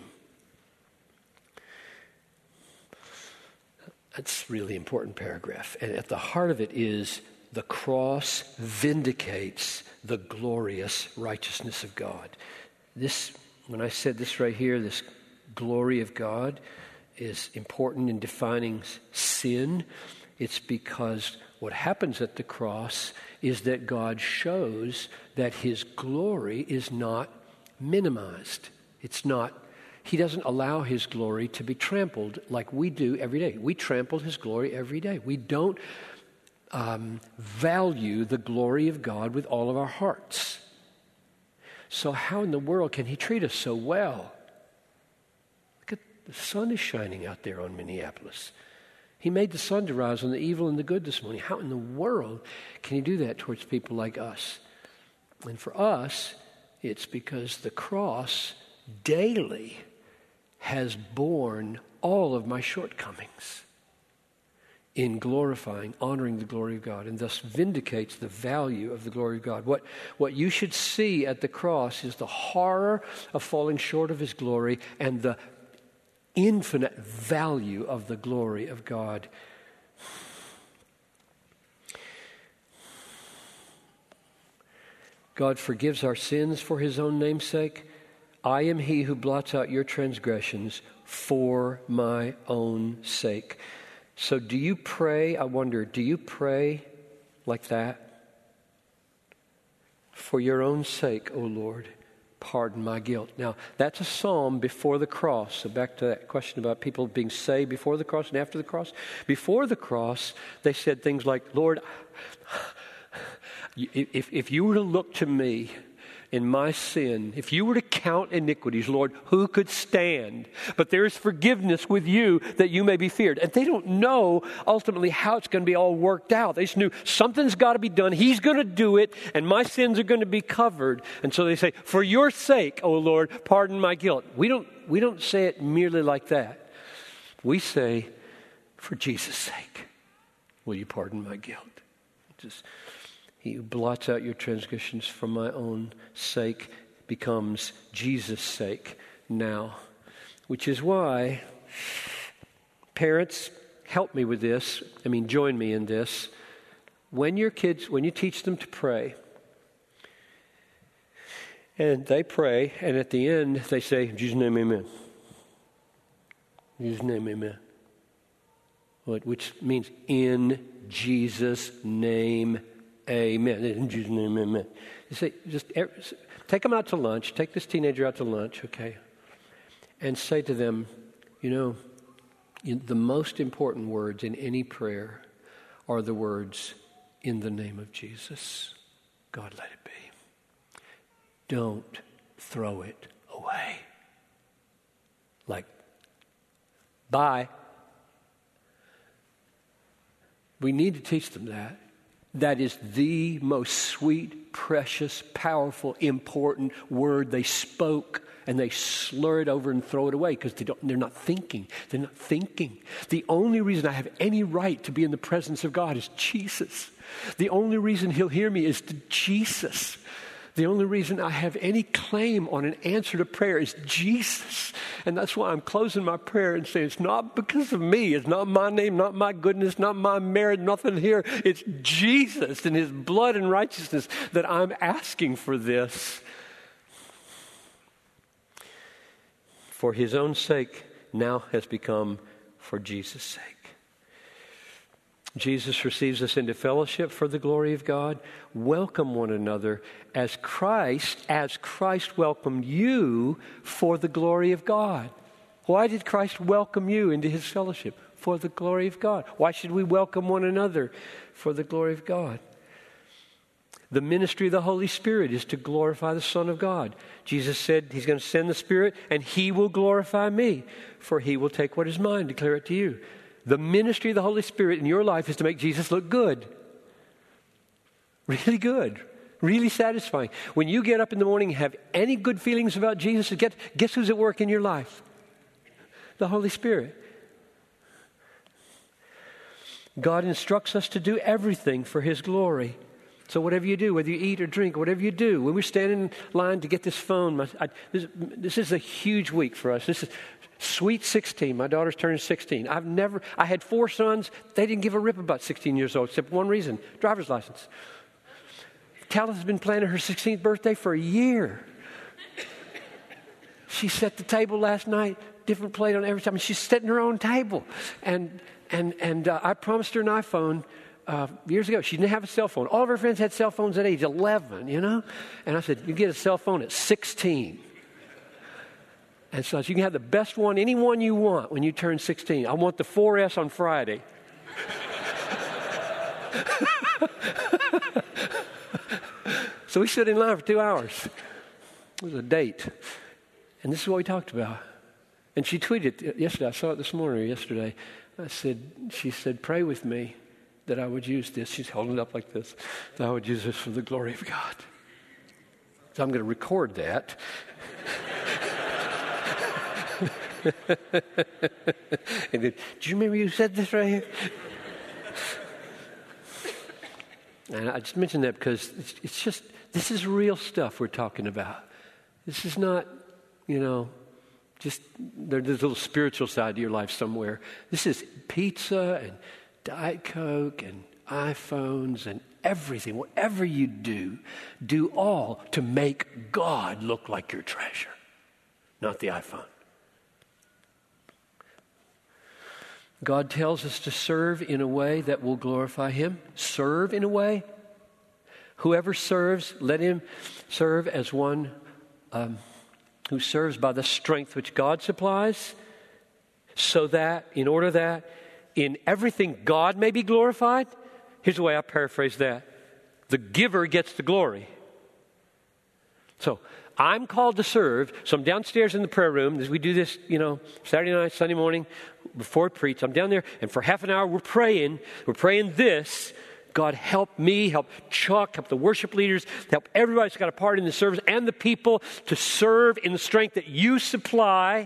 That's a really important paragraph. And at the heart of it is the cross vindicates the glorious righteousness of God. This, when I said this right here, this glory of God is important in defining sin. It's because what happens at the cross is that God shows that his glory is not minimized. It's not, he doesn't allow his glory to be trampled like we do every day. We trample his glory every day. We don't um, value the glory of God with all of our hearts. So how in the world can he treat us so well? Look at the sun is shining out there on Minneapolis. He made the sun to rise on the evil and the good this morning. How in the world can he do that towards people like us? And for us, it's because the cross daily has borne all of my shortcomings in glorifying, honoring the glory of God, and thus vindicates the value of the glory of God. What, what you should see at the cross is the horror of falling short of his glory and the infinite value of the glory of God. God forgives our sins for his own name's sake. I am he who blots out your transgressions for my own sake. So do you pray, I wonder, do you pray like that? For your own sake, O Lord, pardon my guilt. Now, that's a psalm before the cross. So back to that question about people being saved before the cross and after the cross. Before the cross, they said things like, Lord, if, if you were to look to me in my sin, if you were to count iniquities, Lord, who could stand? But there is forgiveness with you that you may be feared. And they don't know ultimately how it's going to be all worked out. They just knew something's got to be done. He's going to do it, and my sins are going to be covered. And so they say, for your sake, O Lord, pardon my guilt. We don't, we don't say it merely like that. We say, for Jesus' sake, will you pardon my guilt? Just... He who blots out your transgressions for my own sake becomes Jesus' sake now. Which is why, parents, help me with this. I mean, join me in this. When your kids, when you teach them to pray, and they pray, and at the end they say, in Jesus' name, amen. In Jesus' name, amen. Which means, in Jesus' name, amen. In Jesus' name, amen. You say, just take them out to lunch. Take this teenager out to lunch, okay? And say to them, you know, the most important words in any prayer are the words, in the name of Jesus. God, let it be. Don't throw it away. Like, bye. We need to teach them that. That is the most sweet, precious, powerful, important word they spoke, and they slur it over and throw it away because they don't, they're not thinking. They're not thinking. The only reason I have any right to be in the presence of God is Jesus. The only reason He'll hear me is to Jesus. The only reason I have any claim on an answer to prayer is Jesus. And that's why I'm closing my prayer and saying, it's not because of me. It's not my name, not my goodness, not my merit, nothing here. It's Jesus and His blood and righteousness that I'm asking for this. For His own sake now has become for Jesus' sake. Jesus receives us into fellowship for the glory of God. Welcome one another as Christ, as Christ welcomed you for the glory of God. Why did Christ welcome you into His fellowship? For the glory of God. Why should we welcome one another? For the glory of God. The ministry of the Holy Spirit is to glorify the Son of God. Jesus said He's going to send the Spirit and He will glorify me, for He will take what is mine, declare it to you. The ministry of the Holy Spirit in your life is to make Jesus look good. Really good. Really satisfying. When you get up in the morning and have any good feelings about Jesus, guess, guess who's at work in your life? The Holy Spirit. God instructs us to do everything for His glory. So whatever you do, whether you eat or drink, whatever you do, when we're standing in line to get this phone, my, I, this, this is a huge week for us. This is sweet sixteen. My daughter's turning sixteen. I've never, I had four sons. They didn't give a rip about sixteen years old, except one reason, driver's license. Talith has been planning her sixteenth birthday for a year. She set the table last night, different plate on every time. She's setting her own table. And and and uh, I promised her an iPhone uh, years ago. She didn't have a cell phone. All of her friends had cell phones at age eleven, you know? And I said, you get a cell phone at sixteen. And so you can have the best one, any one you want when you turn sixteen. I want the four S on Friday. So we stood in line for two hours. It was a date. And this is what we talked about. And she tweeted yesterday. I saw it this morning or yesterday. I said, she said, pray with me that I would use this. She's holding it up like this. That I would use this for the glory of God. So I'm going to record that. And then, do you remember you said this right here? And I just mentioned that because it's, it's just, this is real stuff we're talking about. This is not, you know, just there's a little spiritual side to your life somewhere. This is pizza and Diet Coke and iPhones and everything. Whatever you do, do all to make God look like your treasure, not the iPhone. God tells us to serve in a way that will glorify Him. Serve in a way. Whoever serves, let him serve as one um, who serves by the strength which God supplies, so that, in order that, in everything God may be glorified. Here's the way I paraphrase that. The giver gets the glory. So, I'm called to serve, so I'm downstairs in the prayer room, as we do this, you know, Saturday night, Sunday morning, before I preach. I'm down there, and for half an hour we're praying. We're praying this. God, help me, help Chuck, help the worship leaders, help everybody who's got a part in the service, and the people to serve in the strength that you supply.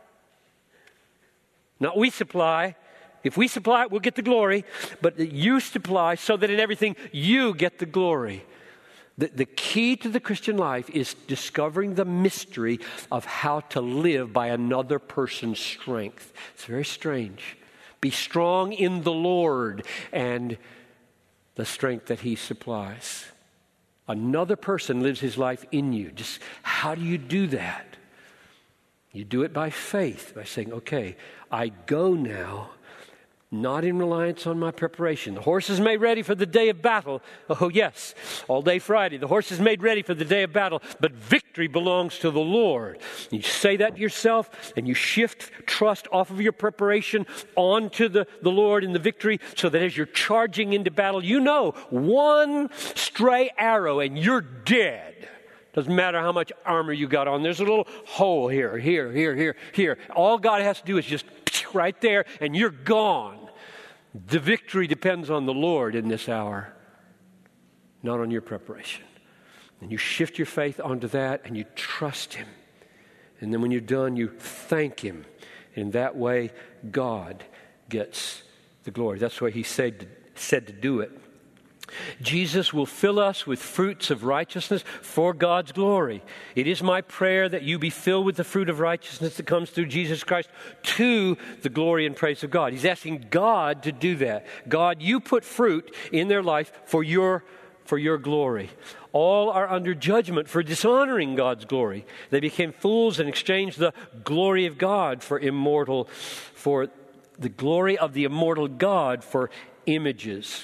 Not we supply. If we supply it, we'll get the glory. But that you supply so that in everything you get the glory. The, the key to the Christian life is discovering the mystery of how to live by another person's strength. It's very strange. Be strong in the Lord and the strength that He supplies. Another person lives his life in you. Just how do you do that? You do it by faith, by saying, okay, I go now, not in reliance on my preparation. The horse is made ready for the day of battle. Oh, yes, all day Friday. The horse is made ready for the day of battle, but victory belongs to the Lord. You say that to yourself, and you shift trust off of your preparation onto the, the Lord and the victory, so that as you're charging into battle, you know one stray arrow and you're dead. Doesn't matter how much armor you got on. There's a little hole here, here, here, here, here. All God has to do is just right there, and you're gone. The victory depends on the Lord in this hour, not on your preparation. And you shift your faith onto that, and you trust Him. And then when you're done, you thank Him. In that way, God gets the glory. That's why He said to, said to do it. Jesus will fill us with fruits of righteousness for God's glory. It is my prayer that you be filled with the fruit of righteousness that comes through Jesus Christ to the glory and praise of God. He's asking God to do that. God, you put fruit in their life for your, for your glory. All are under judgment for dishonoring God's glory. They became fools and exchanged the glory of God for immortal, for the glory of the immortal God for images.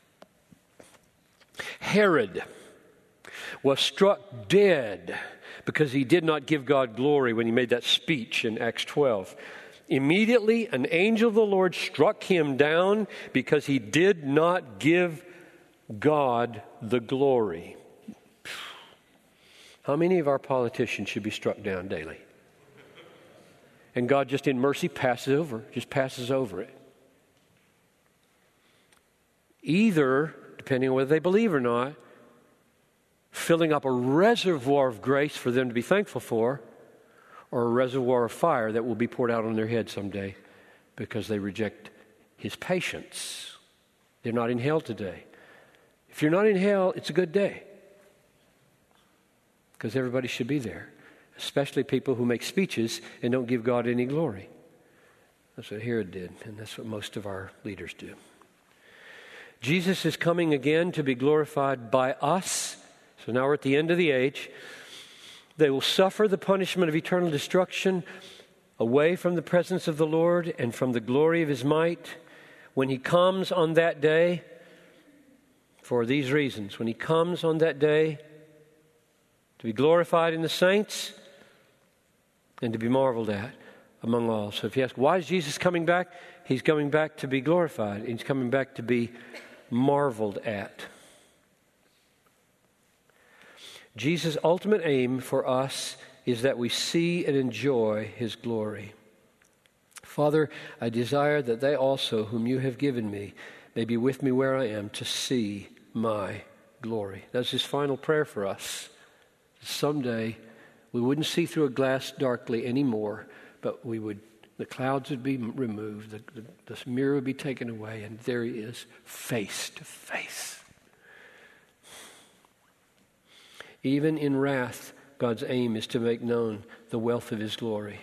Herod was struck dead because he did not give God glory when he made that speech in Acts twelve. Immediately, an angel of the Lord struck him down because he did not give God the glory. How many of our politicians should be struck down daily? And God just in mercy passes over, just passes over it. Either, depending on whether they believe or not, filling up a reservoir of grace for them to be thankful for, or a reservoir of fire that will be poured out on their head someday because they reject His patience. They're not in hell today. If you're not in hell, it's a good day, because everybody should be there, especially people who make speeches and don't give God any glory. That's what Herod did, and that's what most of our leaders do. Jesus is coming again to be glorified by us. So now we're at the end of the age. They will suffer the punishment of eternal destruction away from the presence of the Lord and from the glory of His might. When He comes on that day, for these reasons, when He comes on that day to be glorified in the saints and to be marveled at among all. So if you ask, why is Jesus coming back? He's coming back to be glorified. He's coming back to be marveled at. Jesus' ultimate aim for us is that we see and enjoy His glory. Father, I desire that they also, whom you have given me, may be with me where I am to see my glory. That's His final prayer for us. Someday we wouldn't see through a glass darkly anymore, but we would, the clouds would be removed, the, the, the mirror would be taken away, and there He is, face to face. Even in wrath, God's aim is to make known the wealth of His glory.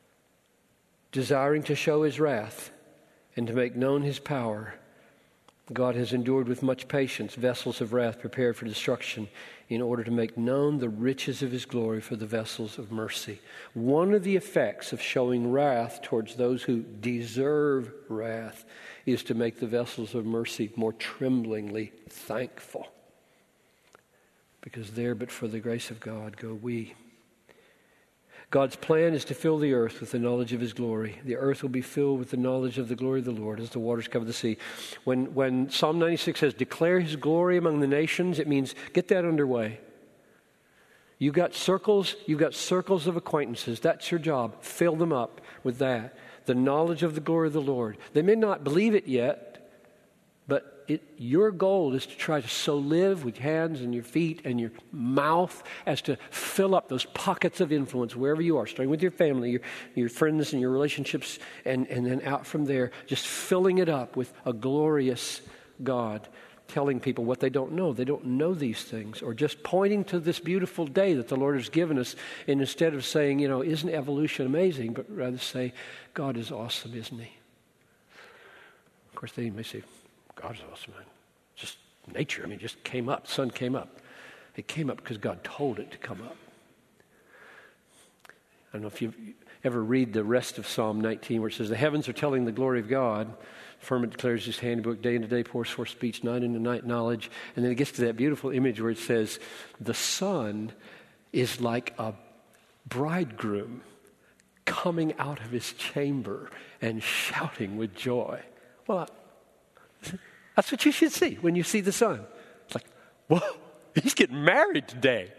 Desiring to show His wrath and to make known His power, God has endured with much patience vessels of wrath prepared for destruction in order to make known the riches of his glory for the vessels of mercy. One of the effects of showing wrath towards those who deserve wrath is to make the vessels of mercy more tremblingly thankful. Because there, but for the grace of God, go we. God's plan is to fill the earth with the knowledge of his glory. The earth will be filled with the knowledge of the glory of the Lord as the waters cover the sea. When, when Psalm ninety-six says, declare his glory among the nations, it means get that underway. You've got circles, you've got circles of acquaintances. That's your job. Fill them up with that. The knowledge of the glory of the Lord. They may not believe it yet, but it, your goal is to try to so live with your hands and your feet and your mouth as to fill up those pockets of influence wherever you are, starting with your family, your, your friends and your relationships, and, and then out from there, just filling it up with a glorious God, telling people what they don't know. They don't know these things, or just pointing to this beautiful day that the Lord has given us, and instead of saying, you know, isn't evolution amazing, but rather say, God is awesome, isn't he? Of course, they may say, God's awesome, man. Just nature. I mean, it just came up. The sun came up. It came up because God told it to come up. I don't know if you ever read the rest of Psalm nineteen where it says, the heavens are telling the glory of God. The firmament declares his handiwork. Day into day pours forth speech. Night into night knowledge. And then it gets to that beautiful image where it says, the sun is like a bridegroom coming out of his chamber and shouting with joy. Well, I, that's what you should see when you see the sun. It's like, whoa, he's getting married today.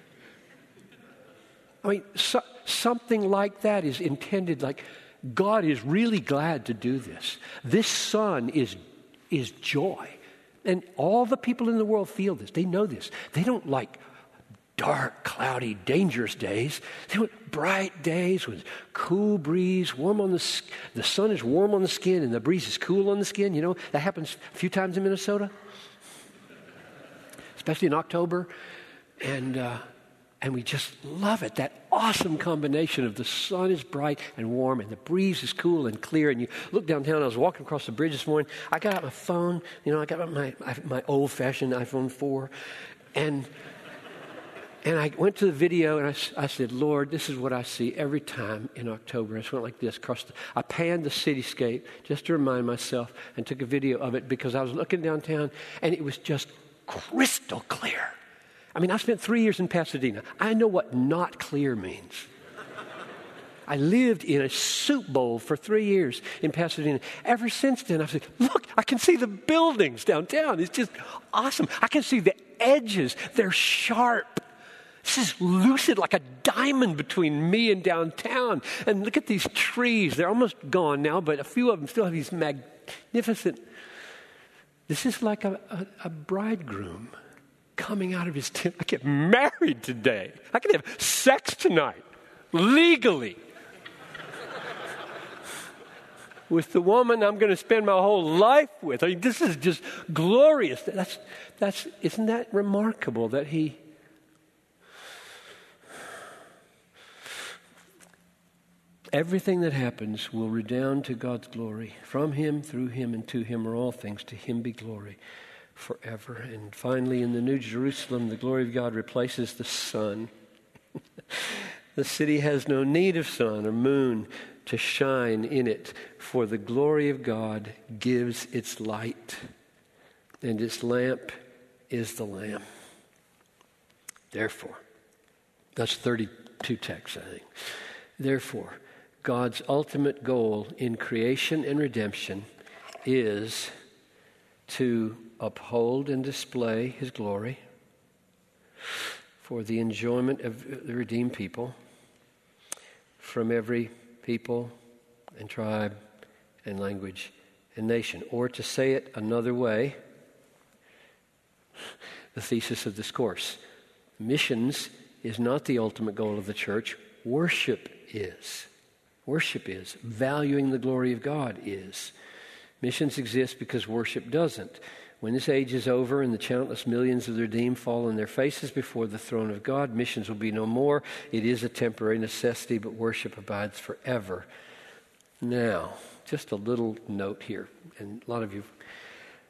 I mean, so, something like that is intended, like God is really glad to do this. This sun is, is joy. And all the people in the world feel this. They know this. They don't like dark, cloudy, dangerous days. They want bright days with cool breeze, warm on the the sun is warm on the skin and the breeze is cool on the skin. You know, that happens a few times in Minnesota, especially in October. And uh, and we just love it, that awesome combination of the sun is bright and warm and the breeze is cool and clear. And you look downtown, I was walking across the bridge this morning. I got out my phone, you know, I got out my, my old-fashioned iPhone four, and... And I went to the video and I, I said, Lord, this is what I see every time in October. I just went like this across the, I panned the cityscape just to remind myself and took a video of it because I was looking downtown and it was just crystal clear. I mean, I spent three years in Pasadena. I know what not clear means. I lived in a soup bowl for three years in Pasadena. Ever since then, I've said, look, I can see the buildings downtown. It's just awesome. I can see the edges. They're sharp. This is lucid like a diamond between me and downtown. And look at these trees. They're almost gone now, but a few of them still have these magnificent... This is like a, a, a bridegroom coming out of his tent. I get married today. I can have sex tonight, legally, with the woman I'm going to spend my whole life with. I mean, this is just glorious. That's, that's, isn't that remarkable that he... Everything that happens will redound to God's glory. From him, through him, and to him are all things. To him be glory forever. And finally, in the New Jerusalem, the glory of God replaces the sun. The city has no need of sun or moon to shine in it, for the glory of God gives its light, and its lamp is the Lamb. Therefore, that's thirty-two texts, I think. Therefore, God's ultimate goal in creation and redemption is to uphold and display his glory for the enjoyment of the redeemed people from every people and tribe and language and nation. Or to say it another way, the thesis of this course, missions is not the ultimate goal of the church. Worship is. Worship is. Valuing the glory of God is. Missions exist because worship doesn't. When this age is over and the countless millions of the redeemed fall on their faces before the throne of God, missions will be no more. It is a temporary necessity, but worship abides forever. Now, just a little note here, and a lot of you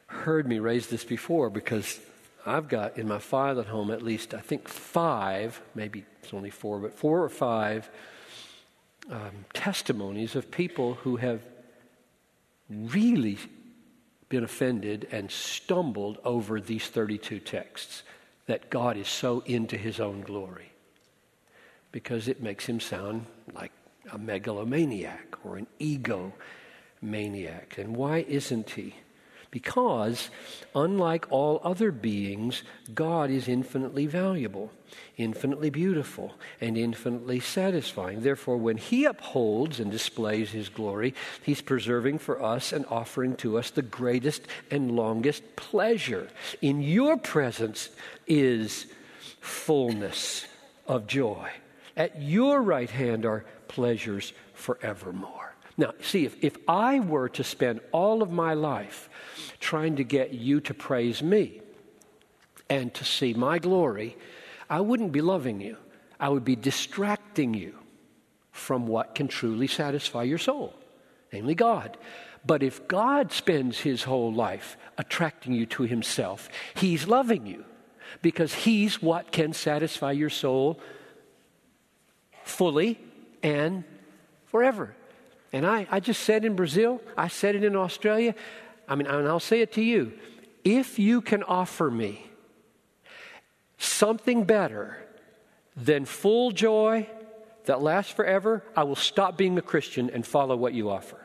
heard me raise this before because I've got in my file at home at least, I think, five, maybe it's only four, but four or five um, testimonies of people who have really been offended and stumbled over these thirty-two texts, that God is so into his own glory, because it makes him sound like a megalomaniac or an egomaniac. And why isn't he? Because, unlike all other beings, God is infinitely valuable, infinitely beautiful, and infinitely satisfying. Therefore, when he upholds and displays his glory, he's preserving for us and offering to us the greatest and longest pleasure. In your presence is fullness of joy. At your right hand are pleasures forevermore. Now, see, if, if I were to spend all of my life trying to get you to praise me and to see my glory, I wouldn't be loving you. I would be distracting you from what can truly satisfy your soul, namely God. But if God spends his whole life attracting you to himself, he's loving you because he's what can satisfy your soul fully and forever. And I, I just said in Brazil, I said it in Australia, I mean, and I'll say it to you. If you can offer me something better than full joy that lasts forever, I will stop being a Christian and follow what you offer.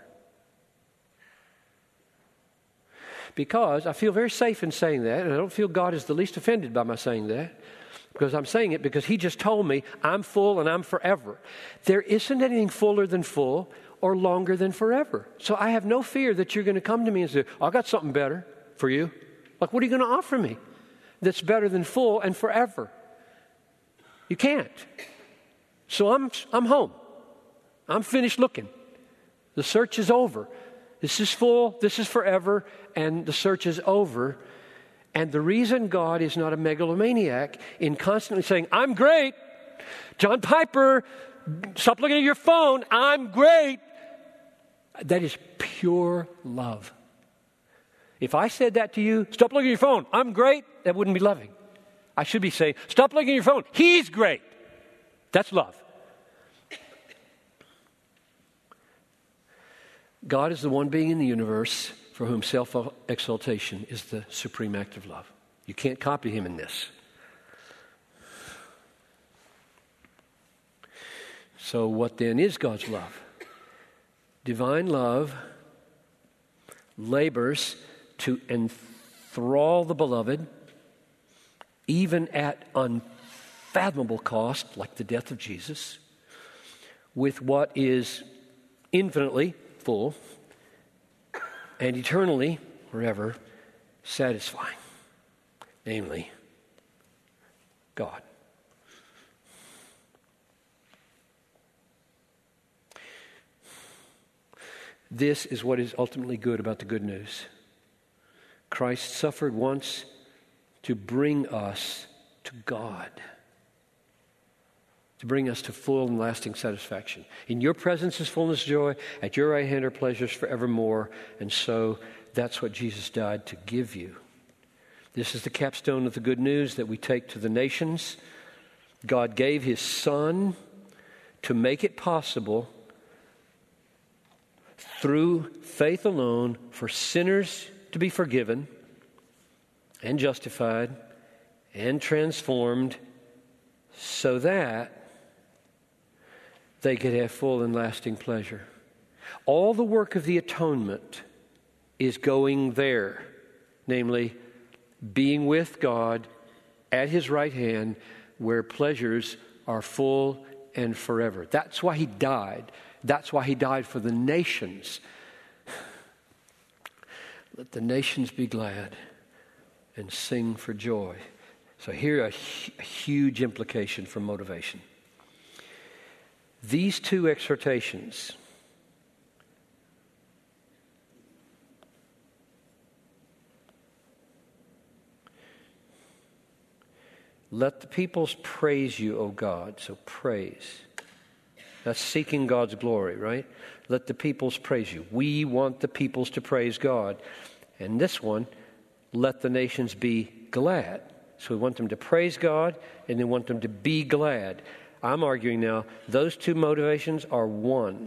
Because I feel very safe in saying that, and I don't feel God is the least offended by my saying that. Because I'm saying it because he just told me I'm full and I'm forever. There isn't anything fuller than full or longer than forever. So I have no fear that you're going to come to me and say, oh, I got something better for you. Like, what are you going to offer me that's better than full and forever? You can't. So I'm I'm home. I'm finished looking. The search is over. This is full, this is forever, and the search is over. And the reason God is not a megalomaniac in constantly saying, I'm great, John Piper, stop looking at your phone, I'm great, that is pure love. If I said that to you, stop looking at your phone, I'm great, that wouldn't be loving. I should be saying, stop looking at your phone, he's great. That's love. God is the one being in the universe for whom self-exaltation is the supreme act of love. You can't copy him in this. So what then is God's love? Divine love labors to enthrall the beloved, even at unfathomable cost, like the death of Jesus, with what is infinitely full and eternally, forever, satisfying, namely, God. This is what is ultimately good about the good news. Christ suffered once to bring us to God, to bring us to full and lasting satisfaction. In your presence is fullness of joy, at your right hand are pleasures forevermore, and so that's what Jesus died to give you. This is the capstone of the good news that we take to the nations. God gave his Son to make it possible through faith alone for sinners to be forgiven and justified and transformed so that they could have full and lasting pleasure. All the work of the atonement is going there, namely being with God at his right hand where pleasures are full and forever. That's why he died. That's why he died for the nations. Let the nations be glad and sing for joy. So here a, a huge implication for motivation. These two exhortations let the peoples praise you, O God. So praise. That's seeking God's glory, right? Let the peoples praise you. We want the peoples to praise God. And this one, let the nations be glad. So we want them to praise God, and then want them to be glad. I'm arguing now, those two motivations are one.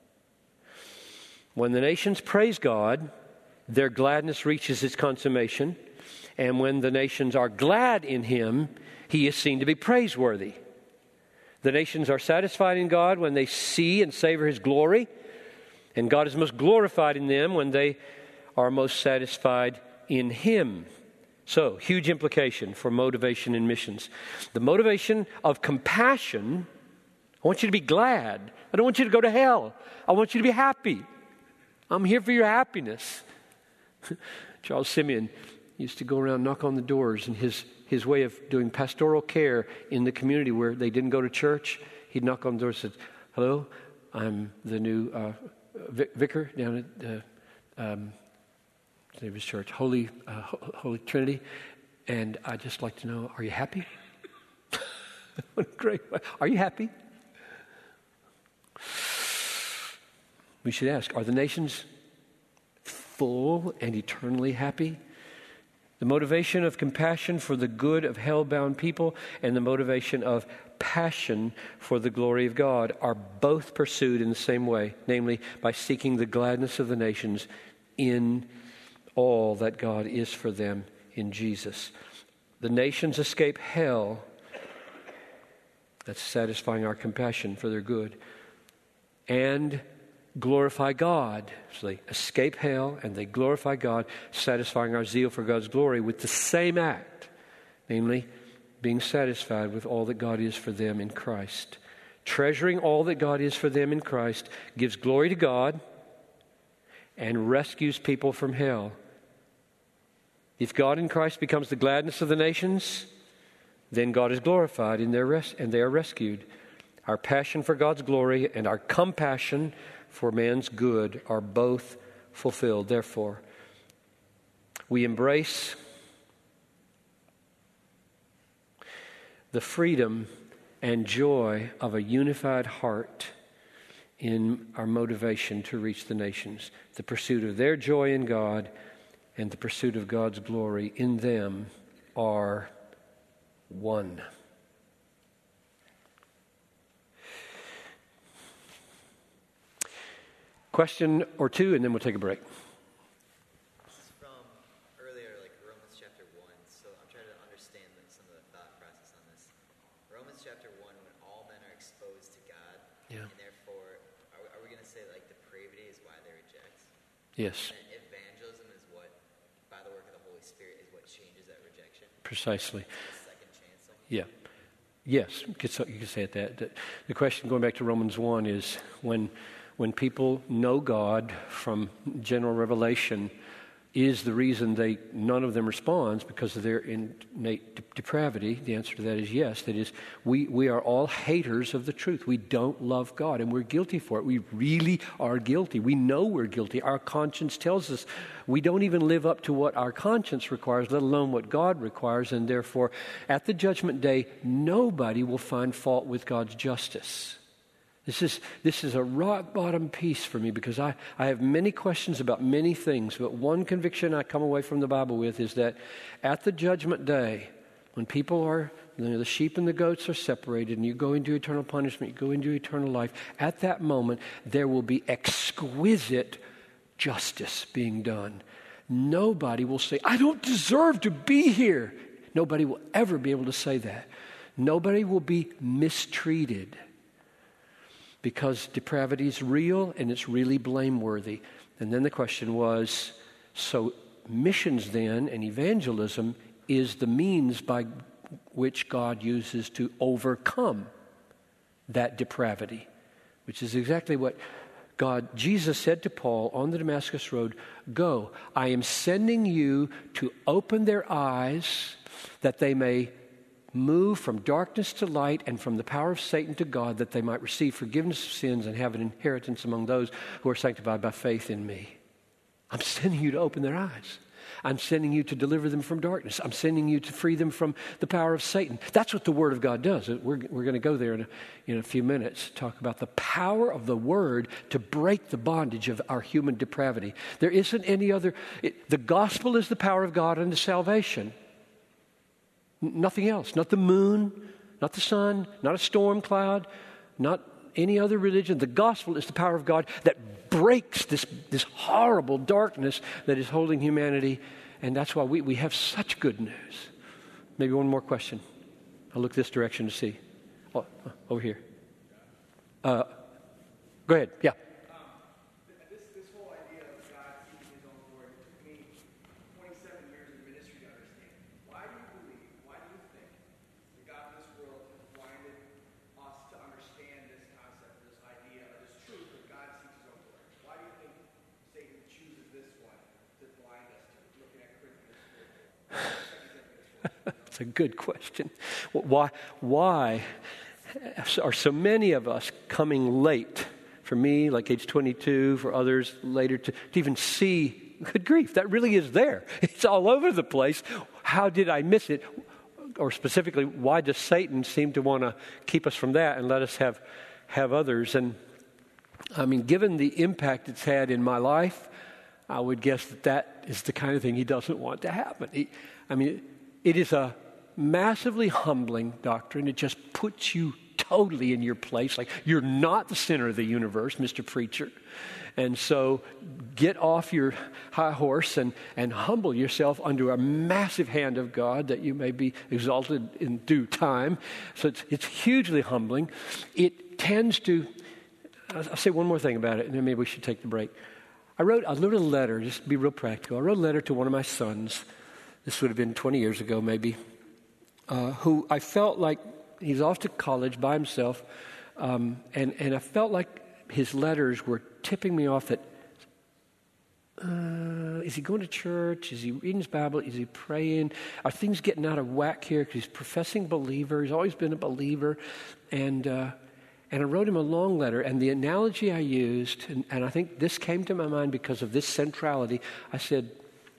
When the nations praise God, their gladness reaches its consummation. And when the nations are glad in Him, He is seen to be praiseworthy. The nations are satisfied in God when they see and savor His glory. And God is most glorified in them when they are most satisfied in Him. So, huge implication for motivation in missions. The motivation of compassion, I want you to be glad. I don't want you to go to hell. I want you to be happy. I'm here for your happiness. Charles Simeon used to go around, knock on the doors, and his, his way of doing pastoral care in the community where they didn't go to church, he'd knock on the door and say, hello, I'm the new uh, vicar down at uh, um, the name of his church, Holy, uh, Holy Trinity, and I'd just like to know, are you happy? What a great way. Are you happy? We should ask, are the nations full and eternally happy? The motivation of compassion for the good of hell-bound people and the motivation of passion for the glory of God are both pursued in the same way, namely by seeking the gladness of the nations in all that God is for them in Jesus. The nations escape hell. That's satisfying our compassion for their good. And glorify God. So they escape hell and they glorify God, satisfying our zeal for God's glory with the same act, namely being satisfied with all that God is for them in Christ. Treasuring all that God is for them in Christ gives glory to God and rescues people from hell. If God in Christ becomes the gladness of the nations, then God is glorified in their res- and they are rescued. Our passion for God's glory and our compassion for man's good are both fulfilled. Therefore, we embrace the freedom and joy of a unified heart in our motivation to reach the nations. The pursuit of their joy in God and the pursuit of God's glory in them are one. Question or two, and then we'll take a break. This is from earlier, like Romans chapter one. So I'm trying to understand like, some of the thought process on this. Romans chapter one, when all men are exposed to God, Yeah. and therefore, are, are we going to say like depravity is why they reject? Yes, And evangelism is what, by the work of the Holy Spirit, is what changes that rejection? precisely. The second chance. Yeah. Yes, you could say- you could say it that. The- The question, going back to Romans one, is when when people know God from general revelation, is the reason they none of them responds because of their innate de- depravity? The answer to that is yes. That is, we, we are all haters of the truth. We don't love God, and we're guilty for it. We really are guilty. We know we're guilty. Our conscience tells us we don't even live up to what our conscience requires, let alone what God requires, and therefore, at the judgment day, nobody will find fault with God's justice. This is this is a rock-bottom piece for me because I, I have many questions about many things, but one conviction I come away from the Bible with is that at the judgment day, when people are, you know, the sheep and the goats are separated and you go into eternal punishment, you go into eternal life, at that moment, there will be exquisite justice being done. Nobody will say, I don't deserve to be here. Nobody will ever be able to say that. Nobody will be mistreated. Because depravity is real and it's really blameworthy. And then the question was, so missions then and evangelism is the means by which God uses to overcome that depravity, which is exactly what God, Jesus said to Paul on the Damascus Road, go, I am sending you to open their eyes that they may move from darkness to light and from the power of Satan to God, that they might receive forgiveness of sins and have an inheritance among those who are sanctified by faith in me. I'm sending you to open their eyes. I'm sending you to deliver them from darkness. I'm sending you to free them from the power of Satan. That's what the Word of God does. We're, we're going to go there in a, in a few minutes, talk about the power of the Word to break the bondage of our human depravity. There isn't any other. It, the gospel is the power of God unto salvation. N- nothing else. Not the moon, not the sun, not a storm cloud, not any other religion. The gospel is the power of God that breaks this, this horrible darkness that is holding humanity. And that's why we, we have such good news. Maybe one more question. I'll look this direction to see. Oh, over here. Uh, go ahead. Yeah. This, this whole idea of God speaking his own word took me twenty-seven years of ministry to understand. Why do you believe, why do you think the God of this world has blinded us to understand this concept, this idea, or this truth that God speaks his own word? Why do you think Satan chooses this one to blind us to looking at Corinthians fourteen? That's a good question. Why, why are so many of us coming late? For me, like age twenty-two, for others later, to, to even see, good grief, that really is there. It's all over the place. How did I miss it? Or specifically, why does Satan seem to want to keep us from that and let us have, have others? And I mean, given the impact it's had in my life, I would guess that that is the kind of thing he doesn't want to happen. He, I mean, it is a massively humbling doctrine. It just puts you totally in your place. Like, you're not the center of the universe, Mister Preacher. And so get off your high horse and, and humble yourself under a massive hand of God that you may be exalted in due time. So it's, it's hugely humbling. It tends to, I'll say one more thing about it, and then maybe we should take the break. I wrote, I wrote a letter, just to be real practical. I wrote a letter to one of my sons. This would have been twenty years ago, maybe, uh, who I felt like he's off to college by himself, um, and, and I felt like his letters were tipping me off that, uh, is he going to church? Is he reading his Bible? Is he praying? Are things getting out of whack here? Because he's a professing believer. He's always been a believer. And uh, and I wrote him a long letter, and the analogy I used, and, and I think this came to my mind because of this centrality, I said,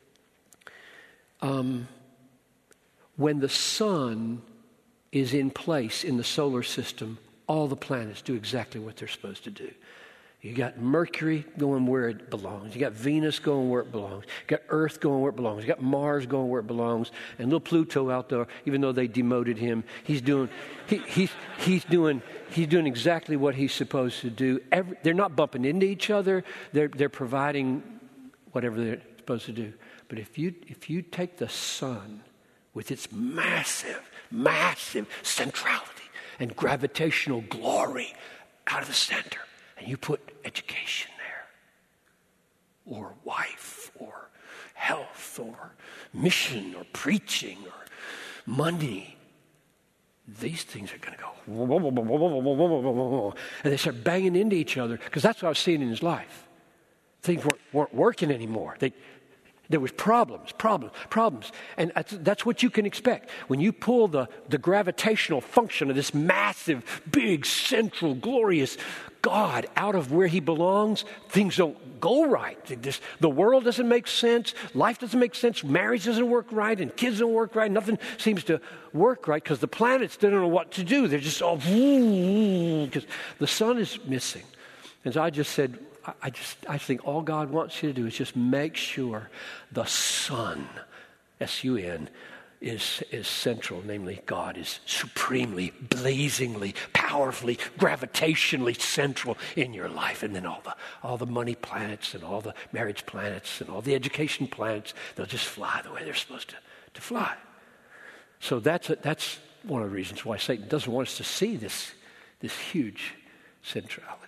um, when the sun is in place in the solar system, all the planets do exactly what they're supposed to do. You got Mercury going where it belongs. You got Venus going where it belongs. You got Earth going where it belongs. You got Mars going where it belongs. And little Pluto out there, even though they demoted him, he's doing he, he's he's doing he's doing exactly what he's supposed to do. Every, they're not bumping into each other. They're they're providing whatever they're supposed to do. But if you if you take the sun with its massive, massive centrality and gravitational glory out of the center, and you put education there, or wife, or health, or mission, or preaching, or money, these things are going to go, and they start banging into each other, because that's what I was seeing in his life. Things weren't, weren't working anymore. They There was problems, problems, problems. And that's, that's what you can expect. When you pull the, the gravitational function of this massive, big, central, glorious God out of where he belongs, things don't go right. This, the world doesn't make sense. Life doesn't make sense. Marriage doesn't work right. And kids don't work right. Nothing seems to work right because the planets don't know what to do. They're just all, because the sun is missing. And so I just said, I just I think all God wants you to do is just make sure the sun, S U N, is, is central, namely God is supremely, blazingly, powerfully, gravitationally central in your life. And then all the all the money planets and all the marriage planets and all the education planets, they'll just fly the way they're supposed to, to fly. So that's a, that's one of the reasons why Satan doesn't want us to see this, this huge centrality.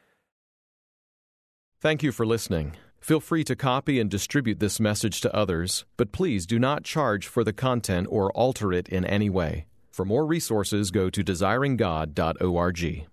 Thank you for listening. Feel free to copy and distribute this message to others, but please do not charge for the content or alter it in any way. For more resources, go to desiring god dot org.